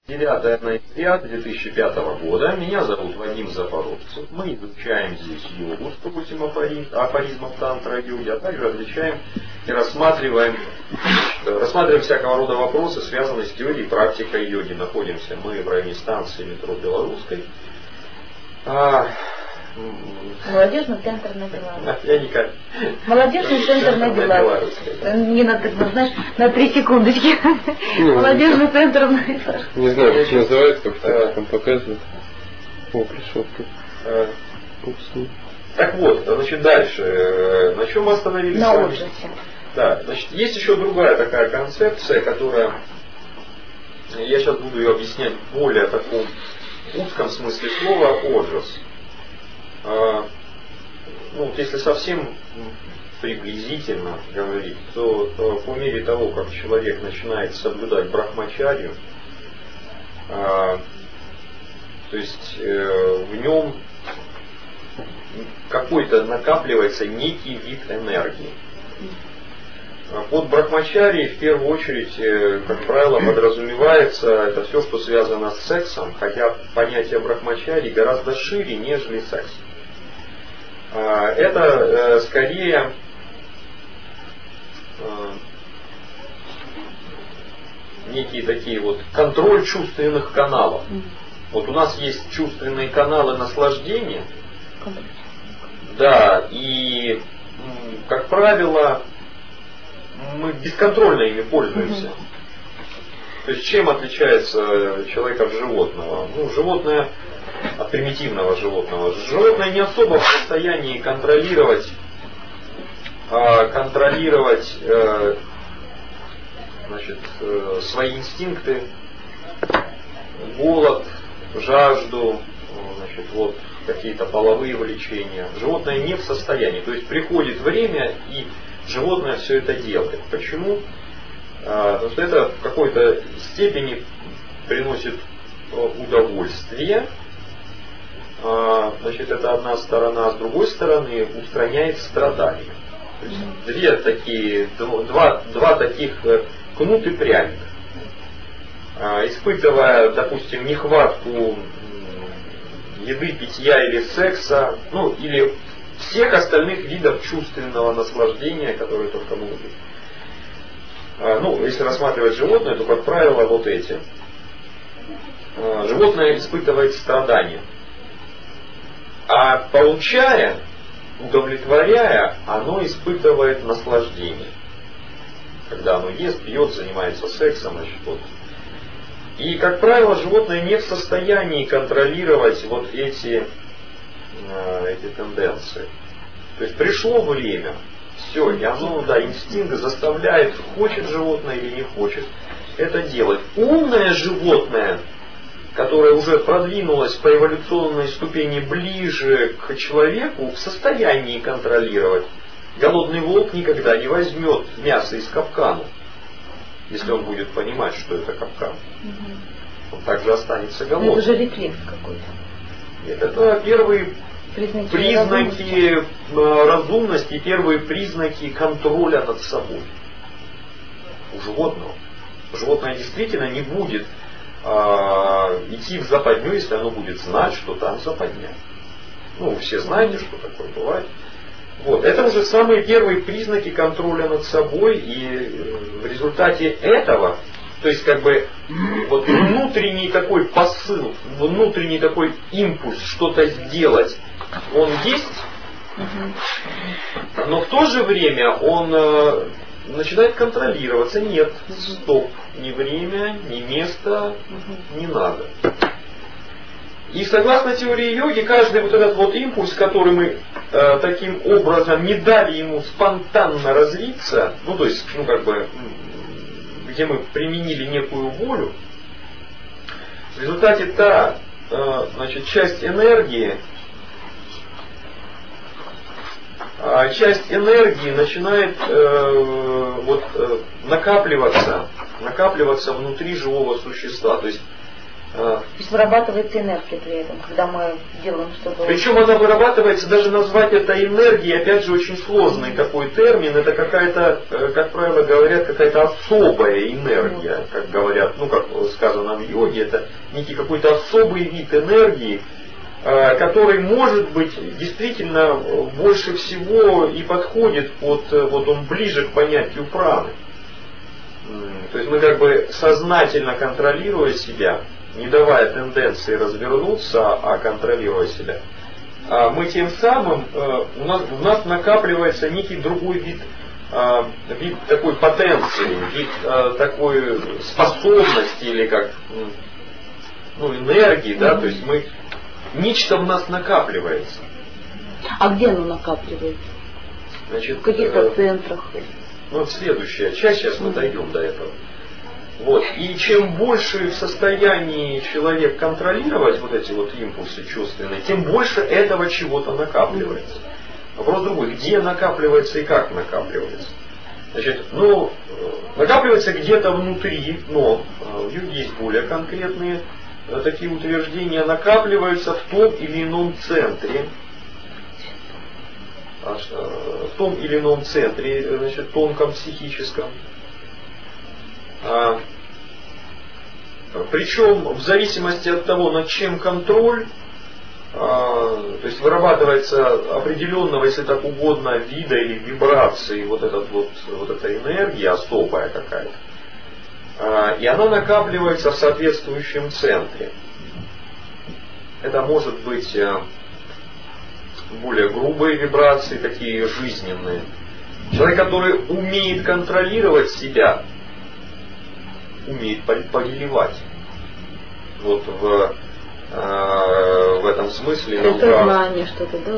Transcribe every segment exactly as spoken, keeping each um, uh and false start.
девятое ноября две тысячи пятого года. Меня зовут Вадим Запорожцев. Мы изучаем здесь йогу, сто восемь афоризмов тантра-йоги, а также отвечаем и рассматриваем, рассматриваем всякого рода вопросы, связанные с теорией и практикой йоги. Находимся мы в районе станции метро Белорусской. А, Молодежный центр на Белорусской. Я никак. Молодежный центр на Белорусской. Не на, знаешь, на три секундочки. Молодежный центр на Белорусской. Не знаю, как называется, как там показывают. О, пришел тут. Так вот, значит, дальше. На чем мы остановились? На ужасе. Да, значит, есть еще другая такая концепция, которая, я сейчас буду ее объяснять в более таком узком смысле слова, ужас. А, ну, если совсем приблизительно говорить, то, то по мере того, как человек начинает соблюдать брахмачарью, а, то есть э, в нем какой-то накапливается некий вид энергии. Под брахмачарией в первую очередь, как правило, подразумевается это все, что связано с сексом, хотя понятие брахмачарии гораздо шире, нежели секс. Это скорее некие такие вот контроль чувственных каналов. Вот у нас есть чувственные каналы наслаждения, да, и, как правило, мы бесконтрольно ими пользуемся. То есть чем отличается человек от животного? Ну, животное от примитивного животного. Животное не особо в состоянии контролировать, а, контролировать э, значит, э, свои инстинкты, голод, жажду, значит, вот, какие-то половые влечения. Животное не в состоянии. То есть приходит время, и животное все это делает. Почему? А, потому что это в какой-то степени приносит удовольствие. А, значит, это одна сторона, а с другой стороны устраняет страдания. То есть две такие, два, два таких кнут и пряник. А, испытывая, допустим, нехватку еды, питья или секса, ну или всех остальных видов чувственного наслаждения, которые только могут быть. А, ну, если рассматривать животное, то, как правило, вот эти. А, животное испытывает страдания. А получая, удовлетворяя, оно испытывает наслаждение. Когда оно ест, пьет, занимается сексом, значит, вот. И, как правило, животное не в состоянии контролировать вот эти, э, эти тенденции. То есть пришло время, все, и оно, да, инстинкт заставляет, хочет животное или не хочет, это делать. Умное животное, которое уже продвинулось по эволюционной ступени ближе к человеку, в состоянии контролировать. Голодный волк никогда не возьмет мясо из капкана, если он будет понимать, что это капкан. Он также останется голодным. Это уже рефлекс какой-то. Нет, это первые признаки, признаки разумности. разумности, первые признаки контроля над собой у животного. Животное действительно не будет а, идти в западню, если оно будет знать, что там западня. Ну, вы все знаете, что такое бывает. Вот. Это уже самые первые признаки контроля над собой, и в результате этого, то есть как бы вот внутренний такой посыл, внутренний такой импульс что-то сделать, он есть, но в то же время он э, начинает контролироваться. Нет, стоп, ни время, ни место, не надо. И согласно теории йоги, каждый вот этот вот импульс, который мы э, таким образом не дали ему спонтанно развиться, ну то есть, ну как бы, где мы применили некую волю, в результате та, э, значит, часть энергии, э, часть энергии начинает э, вот, э, накапливаться, накапливаться внутри живого существа. То есть То есть вырабатывается энергия при этом, когда мы делаем что-то. Причем она вырабатывается, даже назвать это энергией, опять же, очень сложный такой термин. Это какая-то, как правило говорят, какая-то особая энергия, как говорят, ну как сказано в йоге, это некий какой-то особый вид энергии, который, может быть, действительно больше всего и подходит под, вот он ближе к понятию праны. То есть мы как бы сознательно контролируя себя, не давая тенденции развернуться, а контролируя себя, мы тем самым, у нас, у нас накапливается некий другой вид, вид такой потенции, вид такой способности или как ну, энергии, да, то есть мы, нечто в нас накапливается. А где оно накапливается? Значит, в каких-то э, центрах? Ну, вот следующая часть, сейчас мы дойдем до этого. Вот. И чем больше в состоянии человек контролировать вот эти вот импульсы чувственные, тем больше этого чего-то накапливается. Вопрос другой, где накапливается и как накапливается. Значит, ну, накапливается где-то внутри, но в йоге есть более конкретные такие утверждения, накапливаются в том или ином центре, в том или ином центре, значит, тонком психическом. А, причем в зависимости от того, над чем контроль, а, то есть вырабатывается определенного, если так угодно, вида или вибрации вот, этот вот, вот эта энергия особая какая-то. А, и она накапливается в соответствующем центре. Это может быть более грубые вибрации, такие жизненные. Человек, который умеет контролировать себя, умеет повелевать. Вот в, э, в этом смысле это наука... знание что-то, да?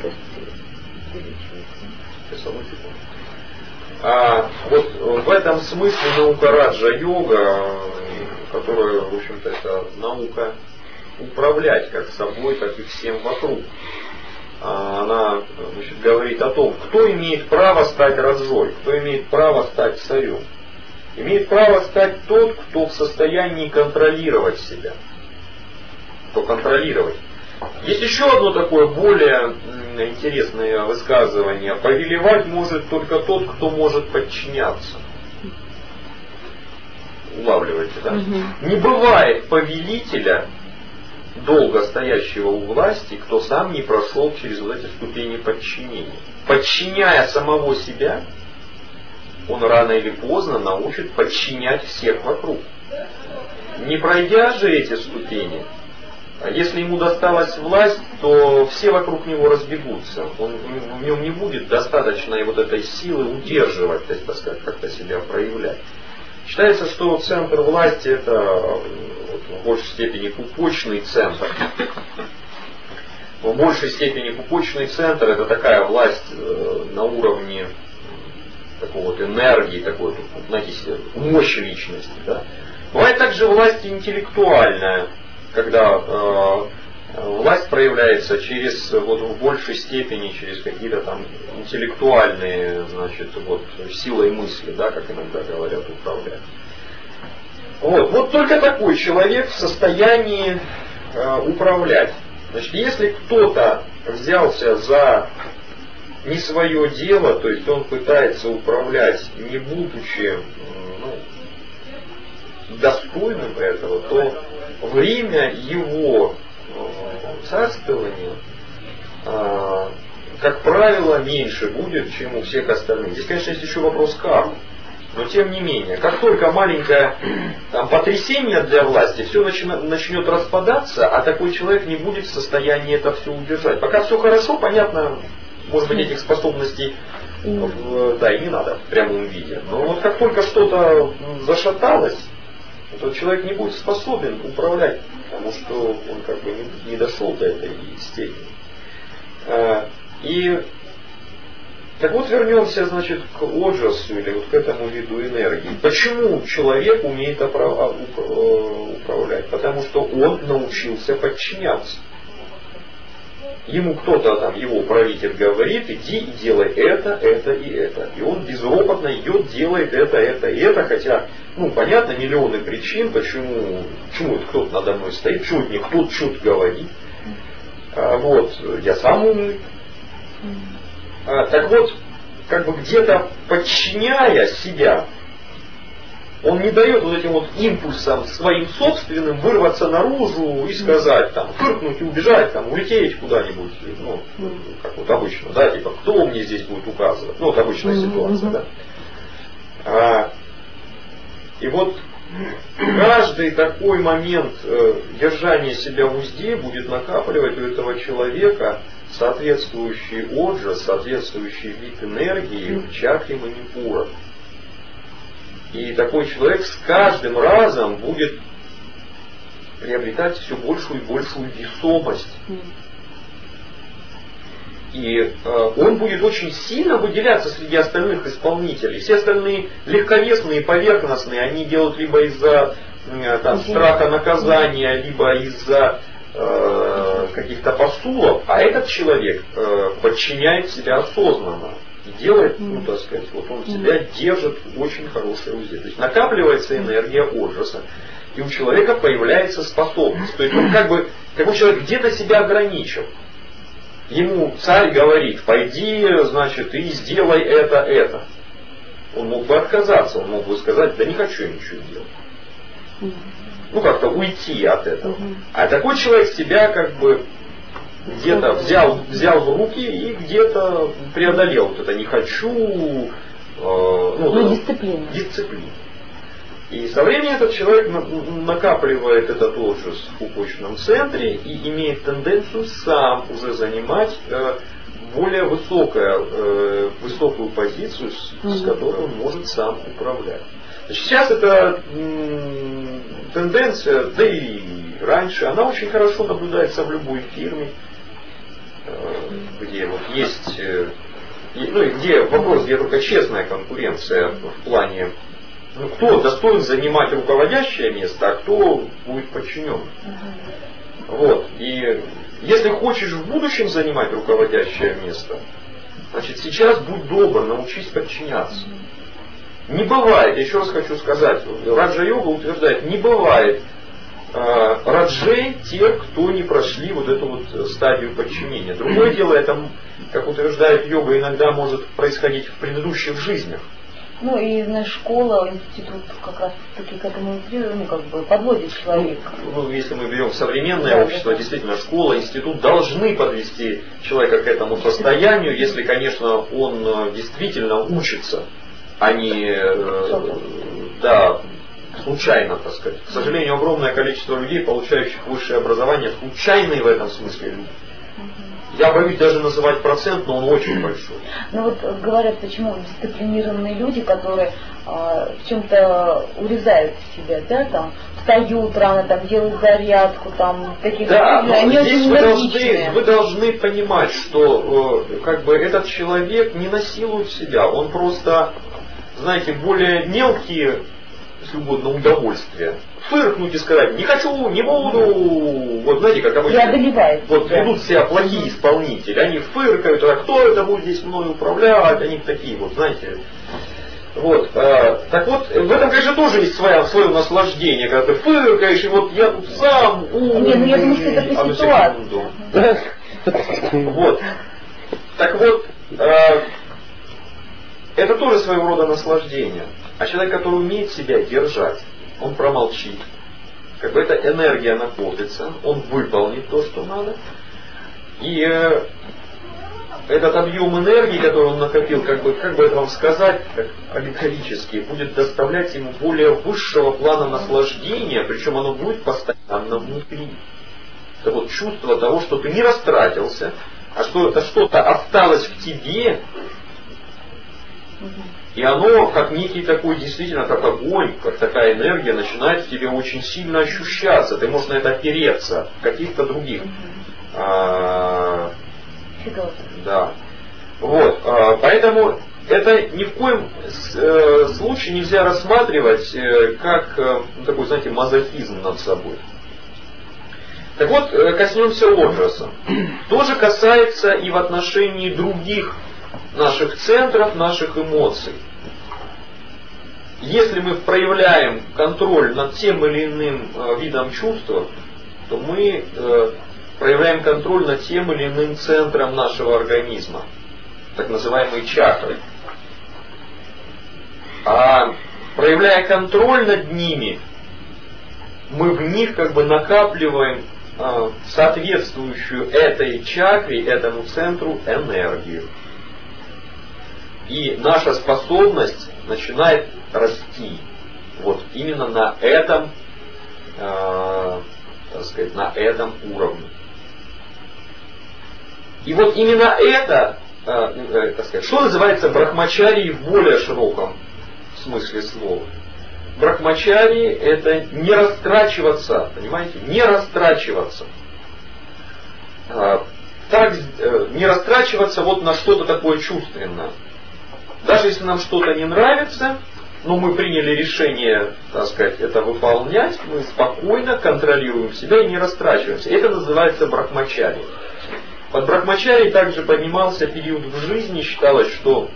А вот в этом смысле наука раджа-йога, которая, в общем-то, это наука управлять как собой, так и всем вокруг. Она, значит, говорит о том, кто имеет право стать раджой, кто имеет право стать царем. Имеет право стать тот, кто в состоянии контролировать себя. Кто контролировать. Есть еще одно такое более интересное высказывание. Повелевать может только тот, кто может подчиняться. Улавливаете, да? Угу. Не бывает повелителя, долго стоящего у власти, кто сам не прошел через вот эти ступени подчинения. Подчиняя самого себя, он рано или поздно научит подчинять всех вокруг. Не пройдя же эти ступени, если ему досталась власть, то все вокруг него разбегутся. Он, в нем не будет достаточной вот этой силы удерживать, то есть, так сказать, как-то себя проявлять. Считается, что центр власти это в большей степени пупочный центр. В большей степени пупочный центр это такая власть на уровне такой вот энергии, такой, знаете, мощи личности. Да? Бывает также власть интеллектуальная, когда э, власть проявляется через вот, в большей степени через какие-то там интеллектуальные, значит, вот, силой мысли, да, как иногда говорят, управлять. Вот, вот только такой человек в состоянии э, управлять. Значит, если кто-то взялся за не свое дело, то есть он пытается управлять, не будучи ну, достойным этого, то время его царствования, э, как правило, меньше будет, чем у всех остальных. Здесь, конечно, есть еще вопрос кармы. Но тем не менее, как только маленькое там, потрясение для власти, все начнет, начнет распадаться, а такой человек не будет в состоянии это все удержать. Пока все хорошо, понятно, может быть, этих способностей в, да, и не надо в прямом виде. Но вот как только что-то зашаталось, то человек не будет способен управлять, потому что он как бы не, не дошел до этой степени. И так вот вернемся, значит, к оджасу или вот к этому виду энергии. Почему человек умеет управлять? Потому что он научился подчиняться. ему кто-то там, его правитель говорит, иди и делай это, это и это. И он безропотно идет, делает это, это и это, хотя, ну, понятно, миллионы причин, почему, почему это кто-то надо мной стоит, почему мне кто-то что-то говорит. А, вот, я сам умный. А, так вот, как бы где-то подчиняя себя, он не дает вот этим вот импульсам своим собственным вырваться наружу и сказать, там, фыркнуть и убежать, там, улететь куда-нибудь, ну, как вот обычно, да, типа, кто мне здесь будет указывать, ну, вот обычная ситуация, да. А, и вот каждый такой момент э, держания себя в узде будет накапливать у этого человека соответствующий отжиг, соответствующий вид энергии в чакре Манипура. И такой человек с каждым разом будет приобретать все большую и большую весомость. И э, он будет очень сильно выделяться среди остальных исполнителей. Все остальные легковесные, поверхностные, они делают либо из-за э, там, страха наказания, либо из-за э, каких-то посулов. А этот человек э, подчиняет себя осознанно. И делает, ну так сказать, вот он себя держит в очень хорошей узде. То есть накапливается энергия ужаса. И у человека появляется способность. То есть он как бы, как бы человек где-то себя ограничил. Ему царь говорит, пойди, значит, и сделай это, это. Он мог бы отказаться, он мог бы сказать, да не хочу я ничего делать. Ну как-то уйти от этого. А такой человек себя как бы где-то взял, взял в руки и где-то преодолел вот это не хочу. Э, ну, ну, дисциплина. Дисциплина. И со временем этот человек накапливает этот ужас в пупочном центре и имеет тенденцию сам уже занимать э, более высокое, э, высокую позицию, с, с которой он может сам управлять. Значит, сейчас эта м, тенденция, да и раньше, она очень хорошо наблюдается в любой фирме, э, где вот есть, э, ну и где вопрос, где только честная конкуренция в плане, ну, кто достоин занимать руководящее место, а кто будет подчинен. Вот. И если хочешь в будущем занимать руководящее место, значит сейчас будь добр, научись подчиняться. Не бывает, я еще раз хочу сказать, Раджа-йога утверждает, не бывает э, раджей тех, кто не прошли вот эту вот стадию подчинения. Другое дело, это, как утверждает йога, иногда может происходить в предыдущих жизнях. Ну и знаешь, школа, институт как раз таки к этому, ну, как бы подводит человека. Ну, если мы берем современное да, общество, да. Действительно, школа, институт должны подвести человека к этому состоянию, если, конечно, он действительно учится, а не э, да, случайно, так сказать. К сожалению, огромное количество людей, получающих высшее образование, случайные в этом смысле люди. Я боюсь даже называть процент, но он очень большой. Ну вот говорят, почему дисциплинированные люди, которые а, в чем-то урезают себя, да, там, встают рано, там, делают зарядку, там, такие да, люди, они здесь очень вы энергичные. должны, вы должны понимать, что э, как бы этот человек не насилует себя, он просто, знаете, более мелкие, если угодно, удовольствия. Фыркнуть и сказать, не хочу, не буду. Вот знаете, как обычно. Вот да. Ведут себя плохие исполнители. Они фыркают, а кто это будет здесь мной управлять? Они такие вот, знаете. Вот. А, так вот, в этом, конечно, тоже есть свое, свое наслаждение, когда ты фыркаешь, и вот я тут сам умный. Нет, ну я думаю, что это по ситуации. Вот. Так вот, а, это тоже своего рода наслаждение. А человек, который умеет себя держать, он промолчит. Как бы эта энергия накопится, он выполнит то, что надо. И э, этот объем энергии, который он накопил, как бы, как бы это вам сказать, как аллегорически, будет доставлять ему более высшего плана наслаждения, причем оно будет постоянно внутри. Это вот чувство того, что ты не растратился, а что это что-то осталось в тебе. И оно, как некий такой, действительно, как огонь, как такая энергия, начинает в тебе очень сильно ощущаться. Ты можешь на это опереться в каких-то других. А, да. Вот. А, поэтому это ни в коем э, случае нельзя рассматривать э, как э, ну, такой, знаете, мазохизм над собой. Так вот, коснемся Оджаса. Тоже касается и в отношении других наших центров, наших эмоций. Если мы проявляем контроль над тем или иным э, видом чувства, то мы э, проявляем контроль над тем или иным центром нашего организма, так называемые чакры. А проявляя контроль над ними, мы в них как бы накапливаем э, соответствующую этой чакре, этому центру энергию. И наша способность начинает расти. Вот именно на этом, э, так сказать, на этом уровне. И вот именно это, э, э, так сказать, что называется брахмачарией в более широком смысле слова. Брахмачарии — это не растрачиваться, понимаете, не растрачиваться. Э, так, э, не растрачиваться вот на что-то такое чувственное. Даже если нам что-то не нравится, но мы приняли решение, так сказать, это выполнять, мы спокойно контролируем себя и не растрачиваемся. Это называется брахмачари. Под брахмачари также поднимался период в жизни, считалось, что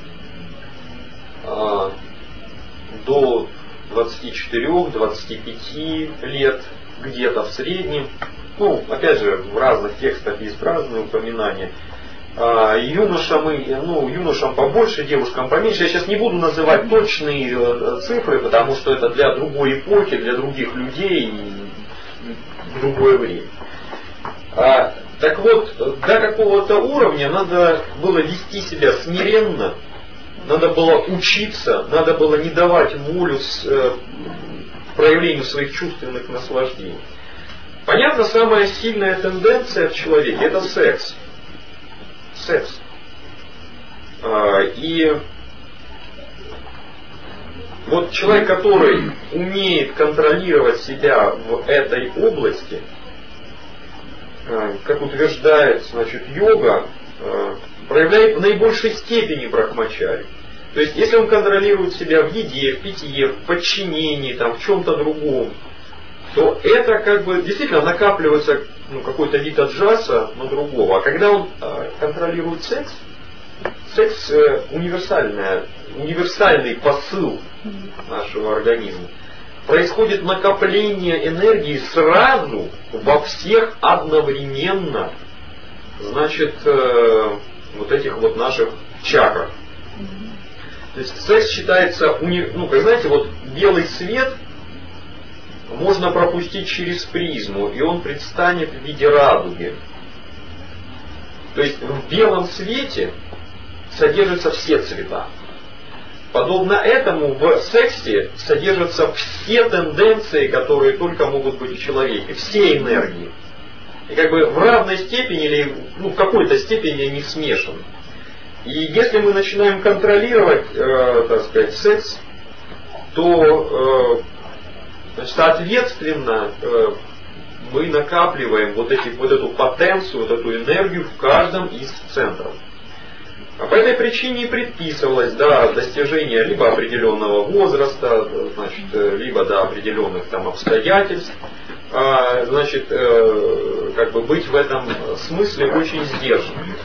э, до двадцати четырёх — двадцати пяти лет, где-то в среднем, ну, опять же, в разных текстах есть разные упоминания, юношам, ну, юношам побольше, девушкам поменьше. Я сейчас не буду называть точные цифры, потому что это для другой эпохи, для других людей и другое время. А, так вот, до какого-то уровня надо было вести себя смиренно, надо было учиться, надо было не давать волю с, э, проявлению своих чувственных наслаждений. Понятно, самая сильная тенденция в человеке — это секс. Секс. И вот человек, который умеет контролировать себя в этой области, как утверждает, значит, йога, проявляет в наибольшей степени брахмачари. То есть, если он контролирует себя в еде, в питье, в подчинении, там, в чем-то другом, то это как бы действительно накапливается, ну, какой-то вид аджаса на другого. А когда он э, контролирует секс, секс э, универсальная, универсальный посыл нашего организма, происходит накопление энергии сразу во всех одновременно, значит, э, вот этих вот наших чакрах. То есть секс считается, уни... ну, как знаете, вот белый свет можно пропустить через призму, и он предстанет в виде радуги. То есть в белом свете содержатся все цвета. Подобно этому в сексе содержатся все тенденции, которые только могут быть в человеке, все энергии. И как бы в равной степени или ну, в какой-то степени они смешаны. И если мы начинаем контролировать, э, так сказать, секс, то э, значит, соответственно, мы накапливаем вот, эти, вот эту потенцию, вот эту энергию в каждом из центров. А по этой причине и предписывалось до достижения либо определенного возраста, значит, либо до определенных там обстоятельств, значит, как бы быть в этом смысле очень сдержанным.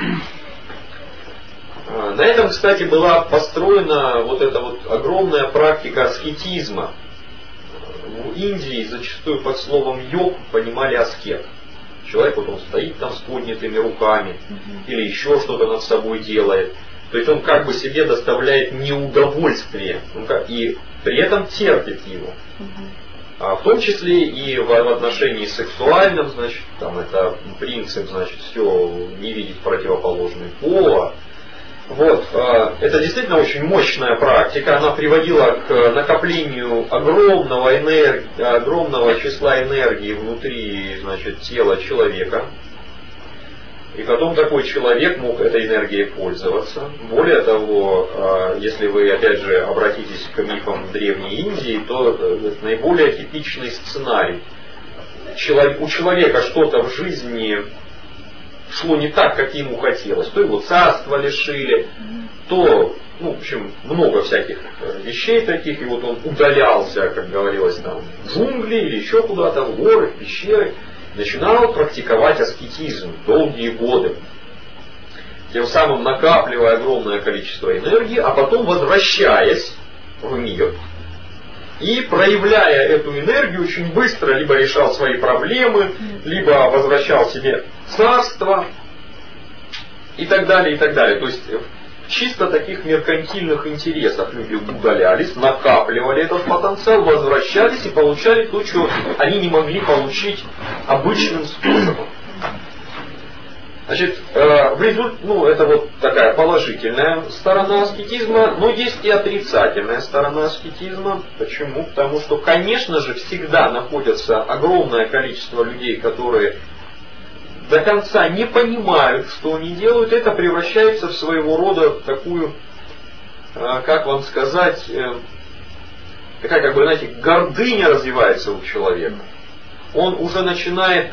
На этом, кстати, была построена вот эта вот огромная практика аскетизма. В Индии зачастую под словом йог понимали аскет. Человек вот он стоит там с поднятыми руками или еще что-то над собой делает. То есть он как бы себе доставляет неудовольствие и при этом терпит его. А в том числе и в, в отношении сексуальном, значит, там это принцип, значит, все не видеть противоположный пола. Вот, это действительно очень мощная практика, она приводила к накоплению огромного, энергии, огромного числа энергии внутри, значит, тела человека. И потом такой человек мог этой энергией пользоваться. Более того, если вы опять же обратитесь к мифам Древней Индии, то это наиболее типичный сценарий. У человека что-то в жизни шло не так, как ему хотелось. То его царство лишили, то, ну, в общем, много всяких вещей таких, и вот он удалялся, как говорилось, там, в джунгли или еще куда-то, в горы, в пещеры. начинал практиковать аскетизм долгие годы, тем самым накапливая огромное количество энергии, а потом возвращаясь в мир и проявляя эту энергию очень быстро, либо решал свои проблемы, либо возвращал себе царство и так далее, и так далее. То есть в чисто таких меркантильных интересах люди удалялись, накапливали этот потенциал, возвращались и получали то, что они не могли получить обычным способом. Значит, в результате, ну, это вот такая положительная сторона аскетизма, но есть и отрицательная сторона аскетизма. Почему? Потому что, конечно же, всегда находится огромное количество людей, которые до конца не понимают, что они делают. Это превращается в своего рода такую, как вам сказать, такая, как бы, знаете, гордыня развивается у человека. Он уже начинает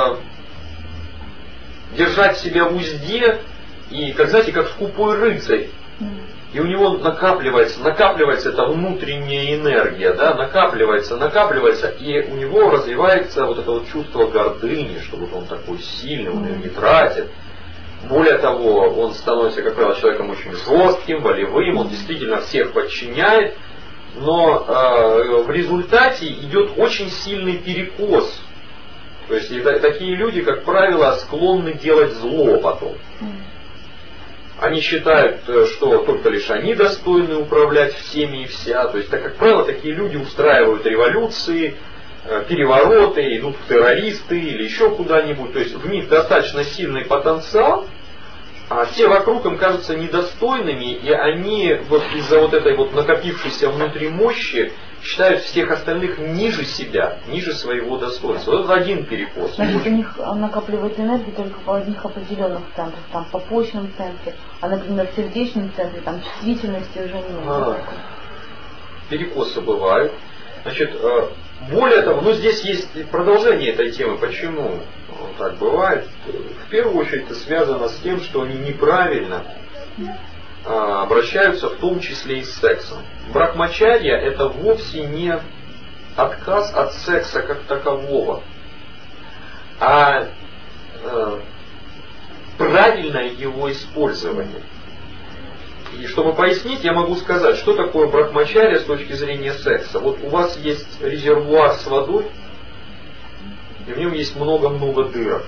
держать себя в узде, и, как знаете, как скупой рыцарь. И у него накапливается, накапливается эта внутренняя энергия, да, накапливается, накапливается, и у него развивается вот это вот чувство гордыни, что вот он такой сильный, он ее не тратит. Более того, он становится, как правило, человеком очень жестким, волевым, он действительно всех подчиняет, но э, в результате идет очень сильный перекос. То есть и такие люди, как правило, склонны делать зло потом. Они считают, что только лишь они достойны управлять всеми и вся. То есть, так, как правило, такие люди устраивают революции, перевороты, идут в террористы или еще куда-нибудь. То есть в них достаточно сильный потенциал, а все вокруг им кажутся недостойными, и они вот из-за вот этой вот накопившейся внутри мощи считают всех остальных ниже себя, ниже своего достоинства. Вот это один перекос. Значит, у них накапливается энергия только в одних определенных центрах, там по почном центре, а, например, в сердечном центре, там чувствительности уже нет. А, перекосы бывают. Значит, более того, ну здесь есть продолжение этой темы. Почему так бывает? В первую очередь это связано с тем, что они неправильно обращаются в том числе и с сексом. Брахмачарья это вовсе не отказ от секса как такового, а э, правильное его использование. И чтобы пояснить, я могу сказать, что такое брахмачарья с точки зрения секса. Вот у вас есть резервуар с водой, и в нем есть много-много дырок.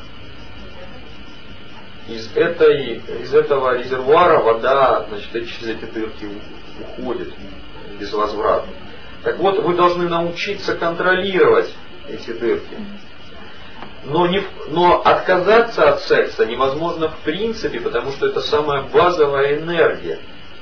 Из, этой, из этого резервуара вода, значит, через эти дырки уходит безвозвратно. Так вот, вы должны научиться контролировать эти дырки. Но, не, но отказаться от секса невозможно в принципе, потому что это самая базовая энергия.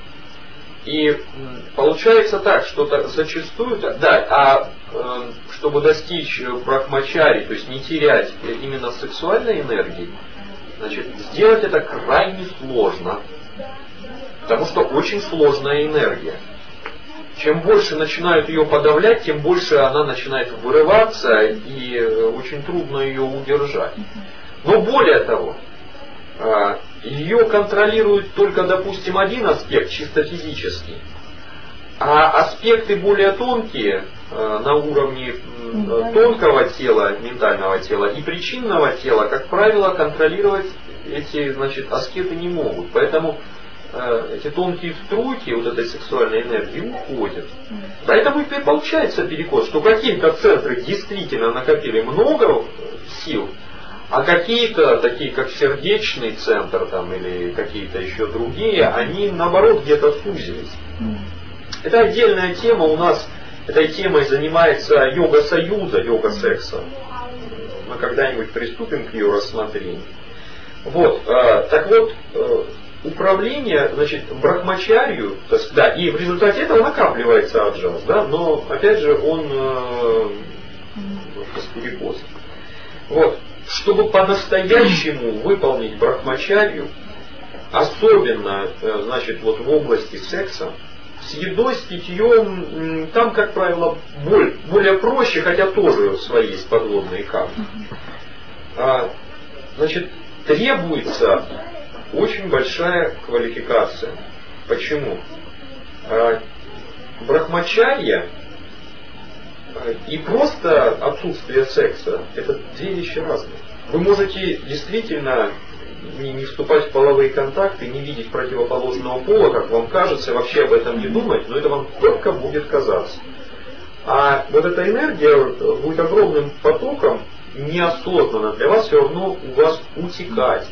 И получается так, что зачастую, да, а э, чтобы достичь брахмачари, то есть не терять именно сексуальной энергии, значит, сделать это крайне сложно, потому что очень сложная энергия. Чем больше начинают ее подавлять, тем больше она начинает вырываться, и очень трудно ее удержать. Но более того, ее контролирует только, допустим, один аспект, чисто физический. А аспекты более тонкие, на уровне тонкого тела, ментального тела и причинного тела, как правило, контролировать эти, значит, аскеты не могут. Поэтому эти тонкие струйки вот этой сексуальной энергии уходят. Поэтому и получается перекос, что какие-то центры действительно накопили много сил, а какие-то, такие как сердечный центр там, или какие-то еще другие, они наоборот где-то сузились. Это отдельная тема. У нас этой темой занимается йога-союза, йога-секса. Мы когда-нибудь приступим к ее рассмотрению. Вот, э, так вот, э, управление, значит, брахмачарью, то есть, да, и в результате этого накапливается аджас, да, но опять же он э, перекос. Вот, чтобы по-настоящему выполнить брахмачарью, особенно, э, значит, вот в области секса, с едой, с питьем, там, как правило, более, более проще, хотя тоже свои есть подводные камни. А, значит, требуется очень большая квалификация. Почему? А, брахмачарья и просто отсутствие секса — это две вещи разные. Вы можете действительно не, не вступать в половые контакты, не видеть противоположного пола, как вам кажется, вообще об этом не думать, но это вам только будет казаться. А вот эта энергия будет огромным потоком, неосознанно для вас все равно у вас утекать.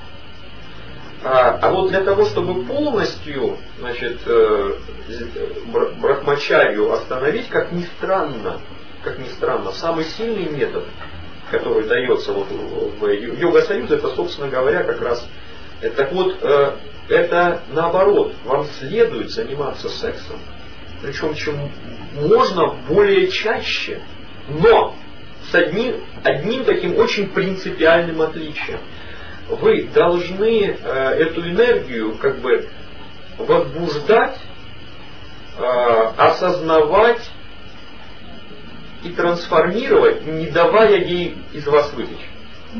А, а вот для того, чтобы полностью, значит, э, брахмачарью остановить, как ни странно, как ни странно, самый сильный метод, который дается вот в йога-союзе, это, собственно говоря, как раз, это, так вот, э, это наоборот, вам следует заниматься сексом, причем чем можно более чаще, но с одним, одним таким очень принципиальным отличием. Вы должны э, эту энергию как бы возбуждать, э, осознавать и трансформировать, не давая ей из вас вытечь.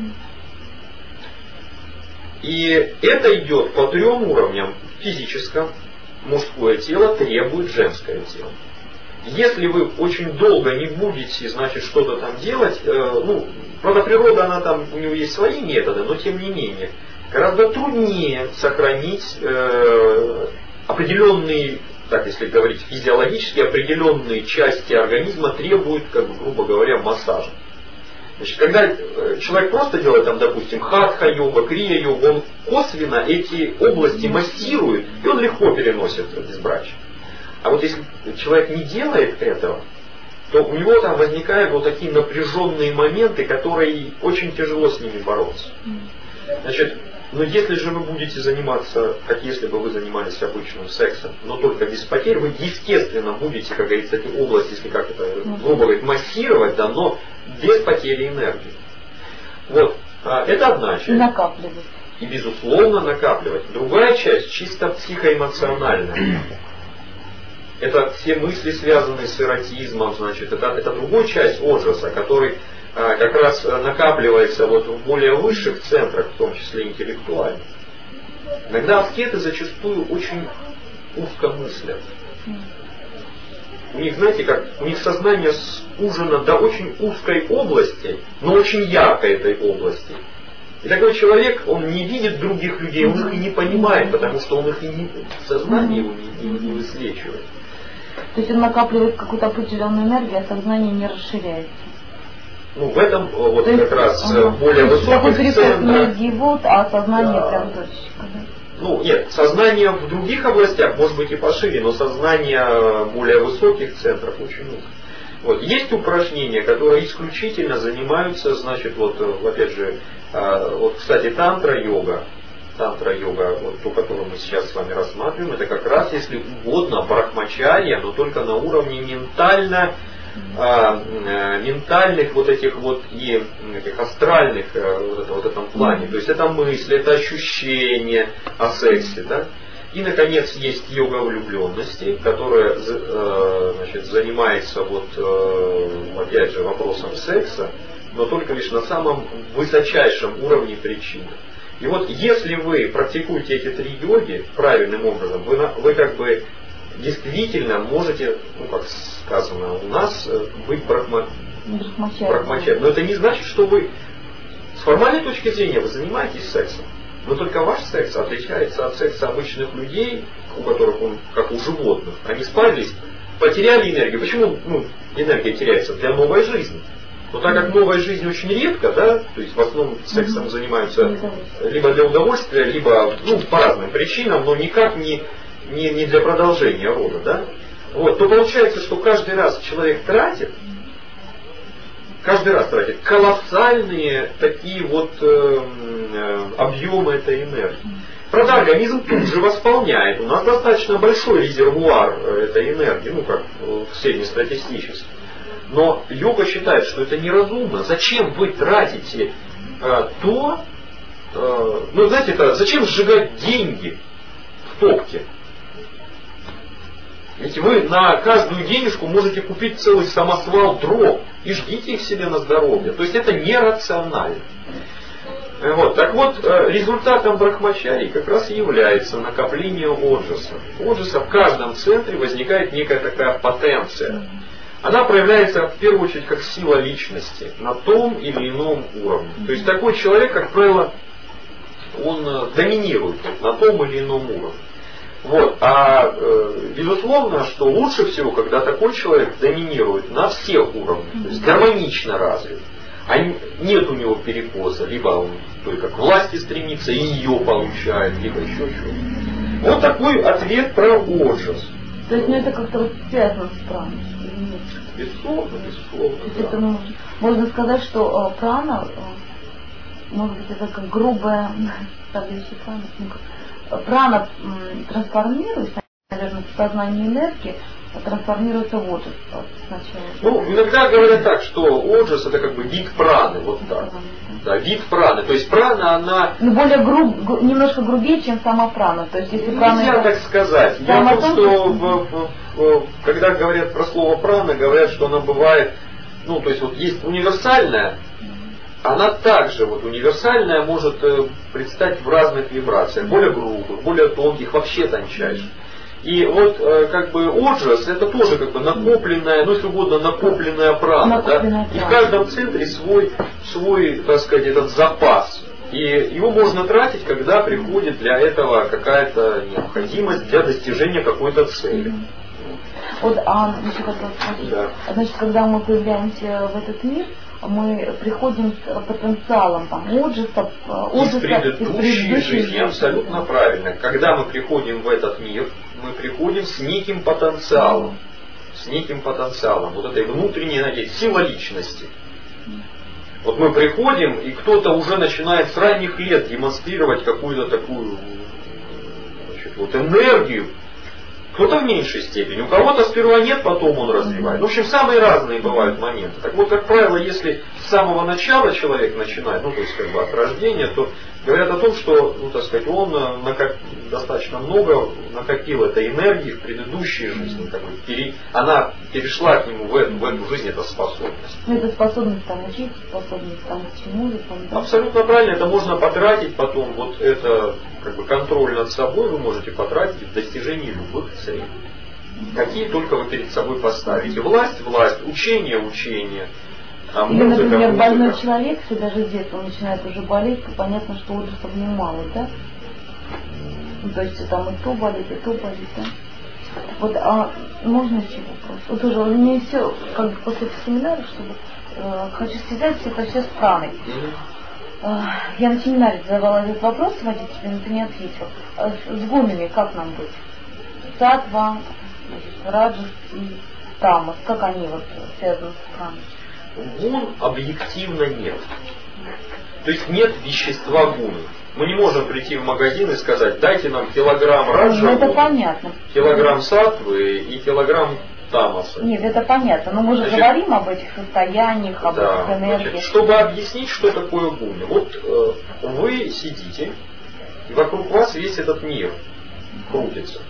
И это идет по трем уровням. Физическом, мужское тело требует женское тело. Если вы очень долго не будете, значит, что-то там делать, э, ну, правда, природа, она там, у него есть свои методы, но тем не менее, гораздо труднее сохранить э, определенные, так если говорить физиологически, определенные части организма требуют, как бы, грубо говоря, массажа. Значит, когда человек просто делает, там, допустим, хатха-йога, крия-йога, он косвенно эти области массирует, и он легко переносит безбрачие. А вот если человек не делает этого, то у него там возникают вот такие напряженные моменты, которые очень тяжело с ними бороться. Значит, но если же вы будете заниматься, как если бы вы занимались обычным сексом, но только без потерь, вы естественно будете, как говорится, эти области, если как это грубо говорить, массировать, да, но без потери энергии. Вот, это одна часть. Накапливать. И безусловно накапливать. Другая часть чисто психоэмоциональная. Это все мысли, связанные с эротизмом, значит, это, это другая часть оджаса, который а, как раз накапливается вот в более высших центрах, в том числе интеллектуальных. Иногда аскеты зачастую очень узко мыслят. У них, знаете, как у них сознание сужено до очень узкой области, но очень яркой этой области. И такой человек, он не видит других людей, он их и не понимает, потому что он их и не, сознание его не, не, не высвечивает. То есть он накапливает какую-то определенную энергию, а сознание не расширяется. Ну, в этом вот то как есть, раз ага. более высоких центрах. Энергии вот, а сознание да. прям точечка. Да? Ну, нет, сознание в других областях может быть и пошире, но сознание более высоких центров очень узко. Вот. Есть упражнения, которые исключительно занимаются, значит, вот, опять же, вот, кстати, тантра-йога, тантра-йога, вот ту, которую мы сейчас с вами рассматриваем, это как раз, если угодно, брахмачарья, но только на уровне ментально, а, ментальных вот этих вот и этих астральных вот, это, вот этом плане. То есть это мысли, это ощущение о сексе, да? И, наконец, есть йога влюбленности, которая значит, занимается вот, опять же, вопросом секса, но только лишь на самом высочайшем уровне причины. И вот если вы практикуете эти три йоги правильным образом, вы, вы как бы действительно можете, ну как сказано у нас, быть брахма... брахмачарьей. Но это не значит, что вы с формальной точки зрения вы занимаетесь сексом. Но только ваш секс отличается от секса обычных людей, у которых он, как у животных, они спарились, потеряли энергию. Почему ну, энергия теряется? Для новой жизни. Но так как новая жизнь очень редко, да, то есть в основном сексом занимаются либо для удовольствия, либо ну, по разным причинам, но никак не, не, не для продолжения рода, да, вот, то получается, что каждый раз человек тратит, каждый раз тратит колоссальные такие вот э, э, объемы этой энергии. Правда, организм тут же восполняет. У нас достаточно большой резервуар этой энергии, ну как в среднестатистически. Но йога считает, что это неразумно. Зачем вы тратите э, то, э, ну знаете, это, зачем сжигать деньги в топке? Ведь вы на каждую денежку можете купить целый самосвал дров и жгите их себе на здоровье. То есть это нерационально. Вот. Так вот, результатом брахмачарьи как раз и является накопление оджаса. Оджаса в каждом центре возникает некая такая потенция. она проявляется в первую очередь как сила личности на том или ином уровне. То есть такой человек, как правило, он доминирует на том или ином уровне. Вот. А э, безусловно, что лучше всего, когда такой человек доминирует на всех уровнях, то есть гармонично развит. А нет у него перекоса, либо он только к власти стремится и ее получает, либо еще что-то. Вот такой ответ про Оджас. То есть, ну это как-то вот связано с праной? Безусловно, безусловно. То есть да. это можно, можно сказать, что э, прана, э, может быть, это как грубая составляющая праны. Ну, прана э, трансформируется, наверное, в сознании энергии, трансформируется в оджас сначала. Ну, иногда говорят так, что оджас это как бы вид праны, вот так. Да, вид праны. То есть прана, она... Ну, более груб, немножко грубее, чем сама прана. То есть, если прана... Нельзя так сказать. Дело в том, что в, в, в, когда говорят про слово прана, говорят, что она бывает, ну, то есть вот есть универсальная, она также вот универсальная может предстать в разных вибрациях, более грубых, более тонких, вообще тончайших. И вот э, как бы оджас это тоже как бы накопленная, ну если угодно, накопленная прана. Накопленная Да? И в прана. каждом центре свой, свой, так сказать, этот запас. И его можно тратить, когда приходит для этого какая-то необходимость для достижения какой-то цели. Вот, а еще хотела спросить, Да. значит, когда мы появляемся в этот мир, мы приходим с потенциалом там, оджаса, Из предыдущей жизни, абсолютно правильно. Когда мы приходим в этот мир, мы приходим с неким потенциалом. С неким потенциалом. Вот этой внутренней надежды, сила личности. Вот мы приходим, и кто-то уже начинает с ранних лет демонстрировать какую-то такую, значит, вот энергию. Кто-то в меньшей степени. У кого-то сперва нет, потом он развивает. В общем, самые разные бывают моменты. Так вот, как правило, если с самого начала человек начинает, ну, то есть, как бы от рождения, то говорят о том, что, ну, так сказать, он накоп... достаточно много накопил этой энергии в предыдущей жизни. Как бы, пере... Она перешла к нему в эту, в эту жизнь, эта способность. Ну, это способность там учиться, способность там к чему-то. Там... Абсолютно правильно, это можно потратить потом, вот это, как бы, контроль над собой вы можете потратить в достижении любых целей. Какие только вы перед собой поставите. Власть, власть, учение, учение. А Или, музыка, например, музыка. больной человек, если даже с детства начинает уже болеть, то понятно, что оджаса в нем мало, да? Ну, то есть там и то болит, и то болит, да? Вот, а можно еще вопрос? Вот уже у меня все, как бы после семинара, чтобы э, хочу связать все это все с праной. Mm-hmm. Э, я на семинаре задавала этот вопрос водителю, но ты не ответил. Э, с гунами как нам быть? Сатва, раджас и тамас, как они вот связаны с праной? Гун объективно нет. То есть нет вещества гуны. Мы не можем прийти в магазин и сказать, дайте нам килограмм раджа, ну, это понятно. килограмм сатвы и килограмм тамаса. Нет, это понятно. Но мы же Значит, говорим об этих состояниях, об да, этих энергиях. значит, чтобы объяснить, что такое гуны. Вот э, вы сидите, и вокруг вас весь этот мир крутится.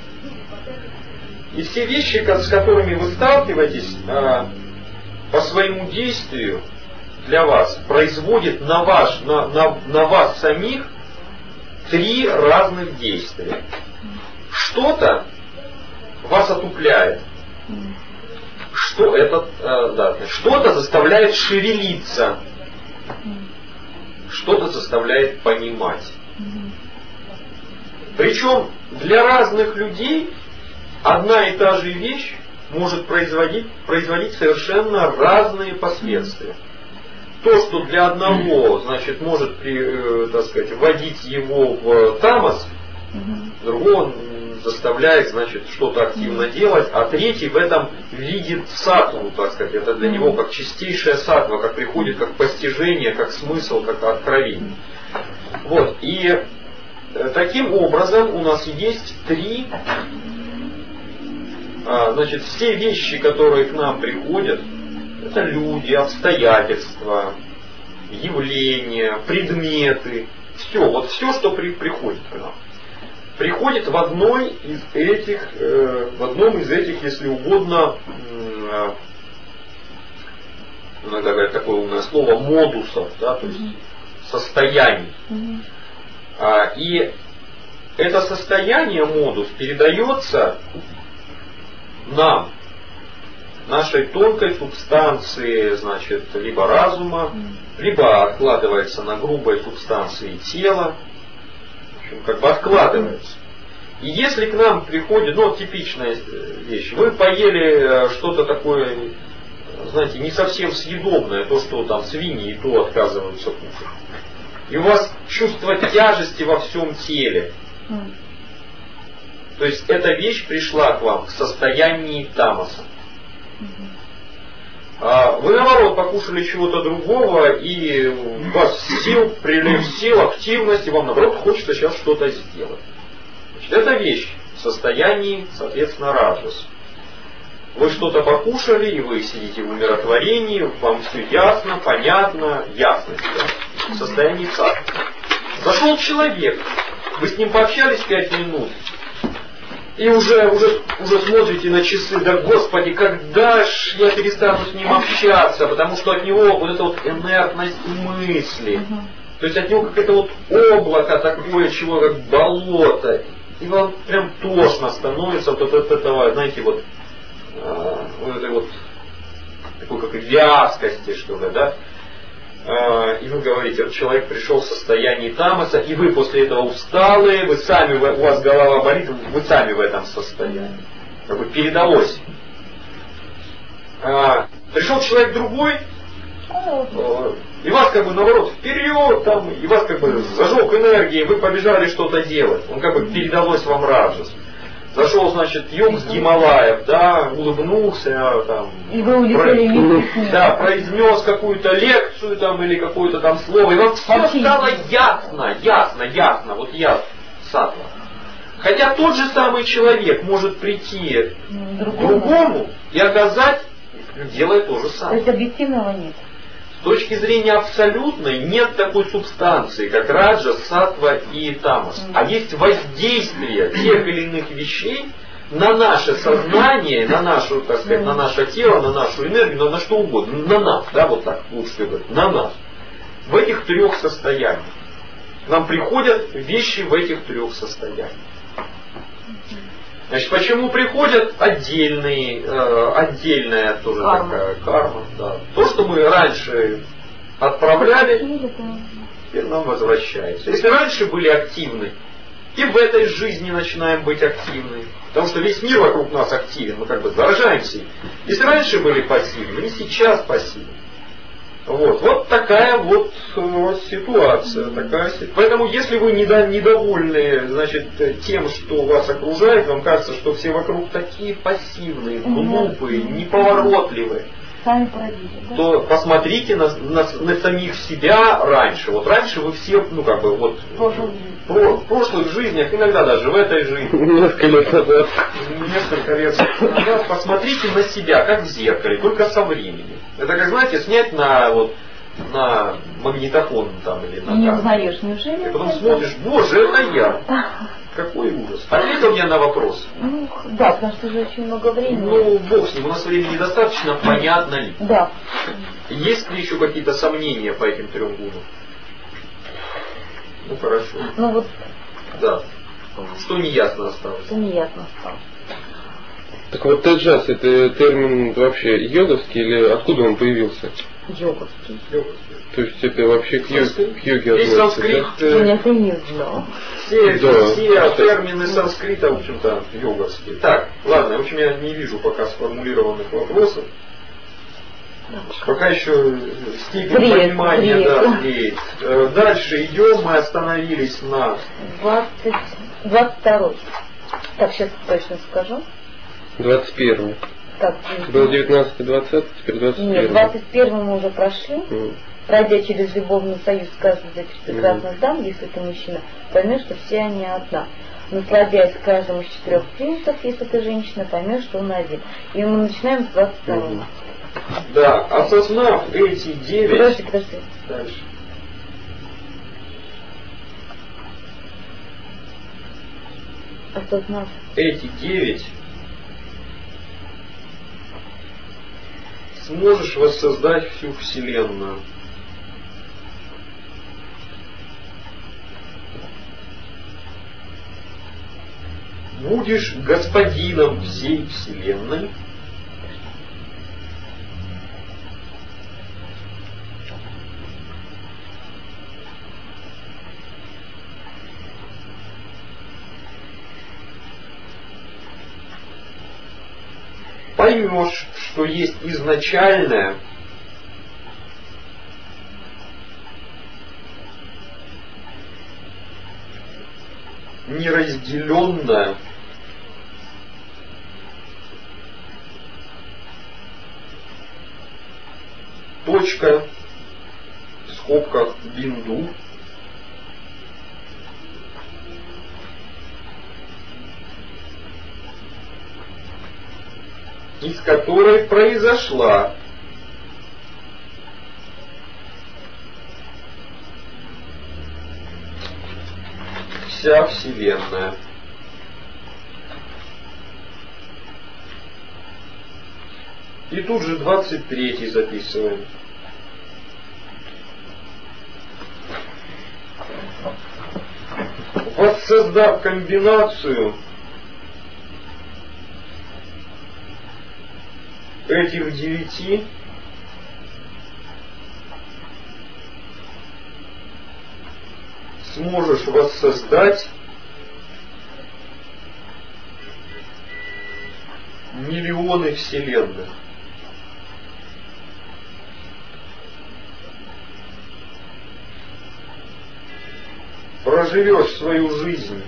И все вещи, с которыми вы сталкиваетесь, э, по своему действию для вас производит на, ваш, на, на, на вас самих три разных действия. Что-то вас отупляет, что это, э, да, что-то заставляет шевелиться, что-то заставляет понимать. Причем для разных людей одна и та же вещь может производить, производить совершенно разные последствия. То, что для одного, значит, может, при, э, так сказать, вводить его в тамас, другого заставляет, значит, что-то активно делать, а третий в этом видит сатву, так сказать, это для него как чистейшая сатва, как приходит, как постижение, как смысл, как откровение. Вот, и э, таким образом у нас есть три, а, значит, все вещи, которые к нам приходят, это люди, обстоятельства, явления, предметы, все, вот все, что при, приходит к нам, приходит в одной из этих, э, в одном из этих, если угодно, э, иногда говорят такое умное слово, модусов, да, то есть состояний. А, и это состояние, модус, передается нам нашей тонкой субстанции, значит, либо разума, либо откладывается на грубой субстанции тела, в общем, как бы откладывается. И если к нам приходит, ну, типичная вещь, вы поели что-то такое, знаете, не совсем съедобное, то, что там свиньи и то отказываются кушать. И у вас чувство тяжести во всем теле. То есть эта вещь пришла к вам в состоянии тамаса. А вы наоборот покушали чего-то другого, и у вас сил, прилив сил, активность, и вам наоборот хочется сейчас что-то сделать. Значит, эта вещь в состоянии, соответственно, раджас. Вы что-то покушали, и вы сидите в умиротворении, вам все ясно, понятно, ясность. Да? В состоянии царства. Зашел человек, вы с ним пообщались пять минут, и уже, уже, уже смотрите на часы, да Господи, когда ж я перестану с ним общаться, потому что от него вот эта вот инертность мысли, то есть от него какое-то вот облако такое, чего как болото, и вам прям тошно становится вот от этого, знаете, вот, э, вот этой вот такой как вязкости, что ли, да? Э, и вы говорите, вот человек пришел в состоянии тамаса, и вы после этого усталые, вы сами, у вас голова болит, вы сами в этом состоянии. Как бы передалось. Э, пришел человек другой, э, и вас как бы наоборот вперед, там, и вас как бы зажег энергией, вы побежали что-то делать. Он как бы передалось вам раджас. Зашел, значит, йог с Гималаев, да, улыбнулся, там, и вы улетели вместе с ним. Да, произнес какую-то лекцию там или какое-то там слово, и вам все стало ясно, ясно, ясно, вот ясно, сатва. Хотя тот же самый человек может прийти к другому и оказать, делая то же самое. То есть объективного нет. С точки зрения абсолютной нет такой субстанции, как раджа, сатва и тамас. А есть воздействие тех или иных вещей на наше сознание, на нашу, так сказать, на наше тело, на нашу энергию, на, на что угодно, на нас, да, вот так лучше говорить, на нас. В этих трех состояниях. Нам приходят вещи в этих трех состояниях. Значит, почему приходят отдельные, э, отдельная тоже карма. такая карма. Да. То, что мы раньше отправляли, теперь нам возвращается. Если раньше были активны, и в этой жизни начинаем быть активны. Потому что весь мир вокруг нас активен, мы как бы заражаемся. Если раньше были пассивны, и сейчас пассивны. Вот, вот такая вот, вот ситуация. Такая ситуация. Поэтому, если вы недовольны, значит, тем, что вас окружает, вам кажется, что все вокруг такие пассивные, глупые, неповоротливые, сами породили, да? то посмотрите на, на, на самих себя раньше. Вот раньше вы все, ну как бы, вот про, в прошлых жизнях, иногда даже в этой жизни. Несколько лет назад. Несколько лет назад. Посмотрите на себя, как в зеркале, только со временем. Это как, знаете, снять на, вот, на магнитофон там или на... Не узнаешь, неужели? И потом смотришь, боже, это я. Какой ужас. Ответил мне на вопрос. Ну, да, потому что уже очень много времени. Ну, бог с ним, у нас времени достаточно, понятно ли? Да. Есть ли еще какие-то сомнения по этим трем гунам? Ну, хорошо. Ну, вот... Да. Что неясно осталось? Что неясно осталось. Так вот, теджас, это термин вообще йоговский или откуда он появился? Йоговский. То есть это вообще к, йог, к йоге Весь санскрит, да? э, Нет, я не знал. все, Да. все термины санскрита, в общем-то, йоговские. Так, ладно, в общем, я не вижу пока сформулированных вопросов. Пока еще степень Привет, понимания, привет. да, есть. Э, Дальше идем, мы остановились на... двадцать, двадцать второй. Так, сейчас точно скажу. двадцать первый. Так, Был девятнадцатый, двадцатый, теперь двадцать первый. нет, двадцать первый мы уже прошли. Mm. Пройдя через любовный союз каждой из этих прекрасных дам, если ты мужчина, поймешь, что все они одна. Насладяясь каждым из четырех принцев, если ты женщина, поймешь, что он один. И мы начинаем с двадцать второго. Mm. Да, осознав эти девять... Подожди, подожди. Дальше. Осознав. Эти девять сможешь воссоздать всю Вселенную. Будешь господином всей Вселенной. поймешь, что есть изначальное, неразделенное, точка, в скобках бинду, из которой произошла вся Вселенная. И тут же двадцать третий записываем. Воссоздав комбинацию этих девяти, сможешь воссоздать миллионы вселенных. Проживешь свою жизнь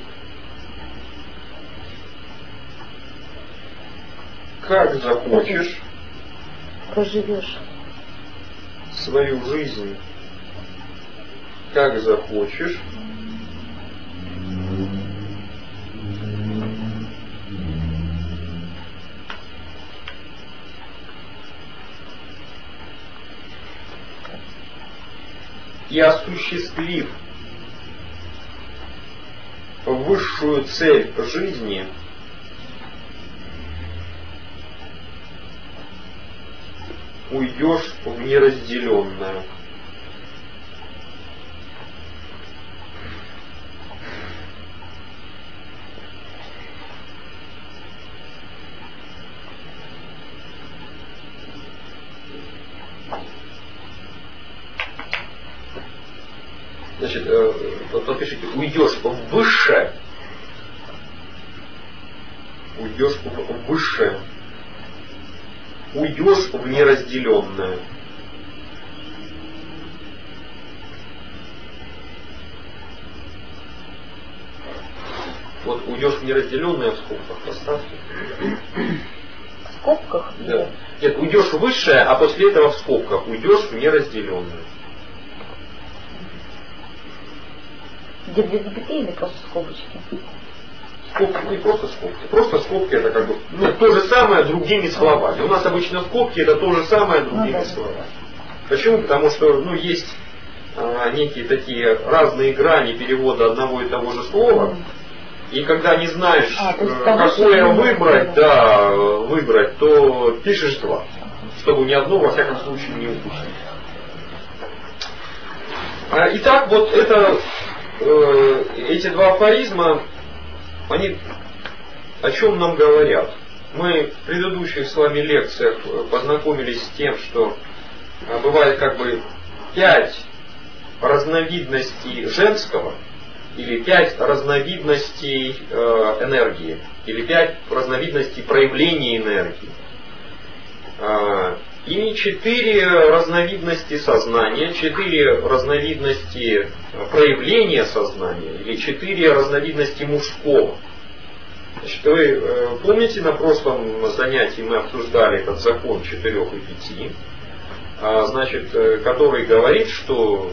как захочешь. Проживешь свою жизнь как захочешь. И осуществив высшую цель жизни, уйдешь в неразделенное. Значит, э, подпишите, уйдешь в высшее, уйдешь в высшее, уйдешь в неразделенное. Вот уйдешь в неразделенное в скобках, поставьте. В скобках? Да. Нет, уйдешь в высшее, а после этого в скобках уйдешь в неразделенное. Где две запятые или просто скобочки? Скобки, не просто скобки. Просто скобки это как бы ну, то же самое другими словами. У нас обычно скобки это то же самое другими ну, да. словами. Почему? Потому что ну, есть а, некие такие разные грани перевода одного и того же слова. Mm. И когда не знаешь, а, какое выбрать, да, выбрать, то пишешь два. Чтобы ни одно во всяком случае не упустить. А, итак, вот это э, эти два афоризма, они о чем нам говорят? Мы в предыдущих с вами лекциях познакомились с тем, что бывает как бы пять разновидностей женского, или пять разновидностей э, энергии, или пять разновидностей проявления энергии. Э, и четыре разновидности сознания, четыре разновидности проявления сознания, или четыре разновидности мужского. Значит, вы э, помните, на прошлом занятии мы обсуждали этот закон четырех и пяти, э, значит, э, который говорит, что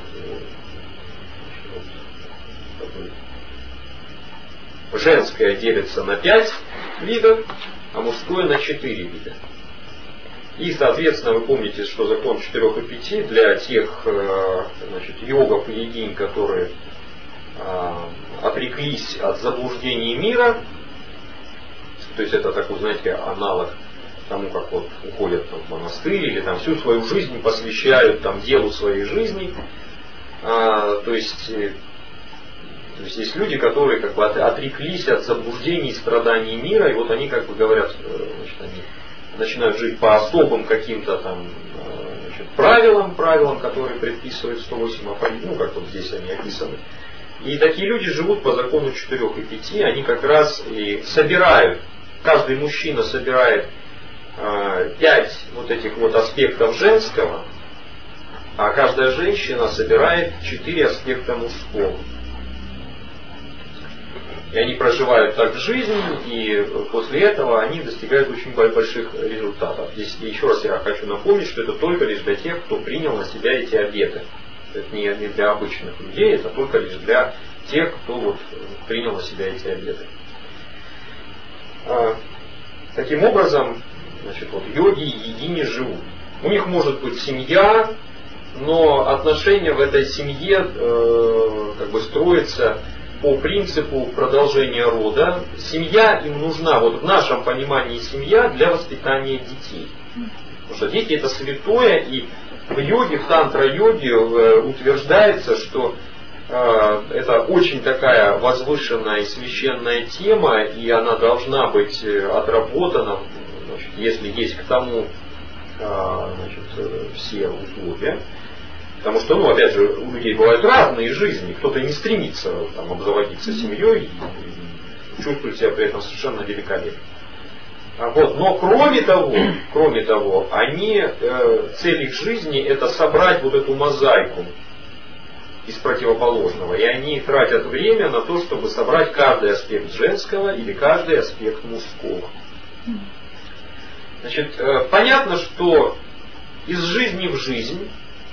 э, женское делится на пять видов, а мужское на четыре вида. И, соответственно, вы помните, что закон четырех и пяти для тех значит, йогов и йогинь, которые а, отреклись от заблуждений мира, то есть это такой, знаете, аналог тому, как вот уходят там, в монастырь или там всю свою жизнь посвящают там, делу своей жизни. А, то есть То есть есть люди, которые как бы отреклись от заблуждений и страданий мира, и вот они как бы говорят, значит, они начинают жить по особым каким-то там значит, правилам, правилам, которые предписывают сто восемь афоризмов, ну как вот здесь они описаны. И такие люди живут по закону четырех и пяти, они как раз и собирают, каждый мужчина собирает пять вот этих вот аспектов женского, а каждая женщина собирает четыре аспекта мужского. И они проживают так жизнь, и после этого они достигают очень больших результатов. Здесь еще раз я хочу напомнить, что это только лишь для тех, кто принял на себя эти обеты. Это не для обычных людей, это только лишь для тех, кто вот принял на себя эти обеты. Таким образом, значит, вот йоги едине живут. У них может быть семья, но отношения в этой семье э, как бы строятся по принципу продолжения рода. Семья им нужна, вот в нашем понимании семья для воспитания детей. Потому что дети это святое, и в йоге, в тантра-йоге э, утверждается, что э, это очень такая возвышенная и священная тема, и она должна быть отработана, значит, если есть к тому э, значит, все условия. Потому что, ну, опять же, у людей бывают разные жизни, кто-то не стремится там, обзаводиться семьей и чувствует себя при этом совершенно великолепно. Вот. Но кроме того, кроме того, они, э, цель их жизни это собрать вот эту мозаику из противоположного. И они тратят время на то, чтобы собрать каждый аспект женского или каждый аспект мужского. Значит, э, понятно, что из жизни в жизнь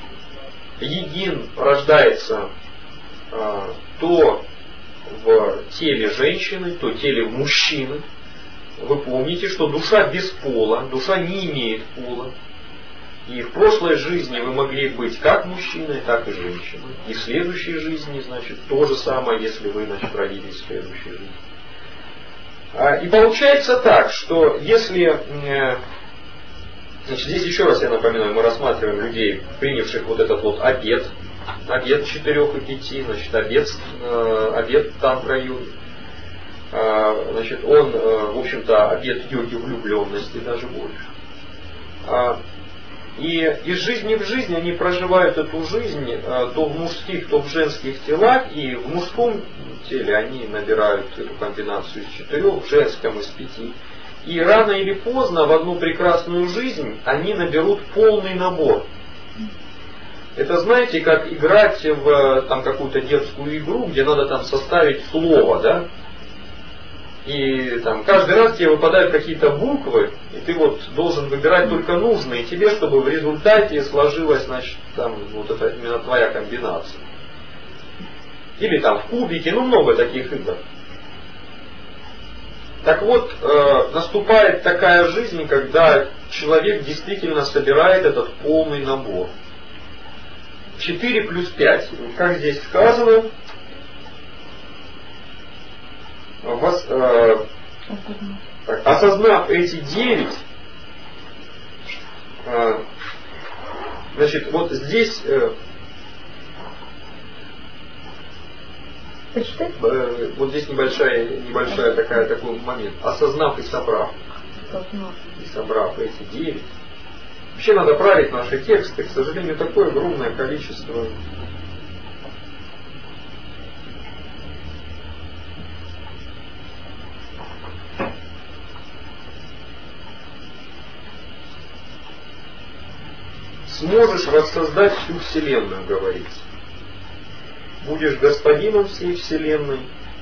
един рождается э, то в теле женщины, то в теле мужчины. Вы помните, что душа без пола, душа не имеет пола. И в прошлой жизни вы могли быть как мужчиной, так и женщиной. И в следующей жизни, значит, то же самое, если вы, значит, родились в следующей жизни. А, и получается так, что если... Э, Значит, здесь еще раз я напоминаю, мы рассматриваем людей, принявших вот этот вот обет, обет четырех и пяти, значит, обет, э, обет тантра-йоги. Э, значит, он, э, в общем-то, обет йоги влюбленности, даже больше. Э, и из жизни в жизнь они проживают эту жизнь э, то в мужских, то в женских телах, и в мужском теле они набирают эту комбинацию из четырех, в женском из пяти. И рано или поздно в одну прекрасную жизнь они наберут полный набор. Это знаете, как играть в там, какую-то детскую игру, где надо там составить слово, да? И там каждый раз тебе выпадают какие-то буквы, и ты вот должен выбирать только нужные тебе, чтобы в результате сложилась, значит, там вот это именно твоя комбинация. Или там в кубике, ну много таких игр. Так вот, э, наступает такая жизнь, когда человек действительно собирает этот полный набор. четыре плюс пять. Как здесь сказано, вас, э, так, осознав эти девять, э, значит, вот здесь... Э, Почитать? Вот здесь небольшая, небольшая такая, такой момент. Осознав и собрав. Осознав. И собрав эти девять. Вообще надо править наши тексты. К сожалению, такое огромное количество. Сможешь воссоздать всю Вселенную, говорится. Будешь господином всей Вселенной,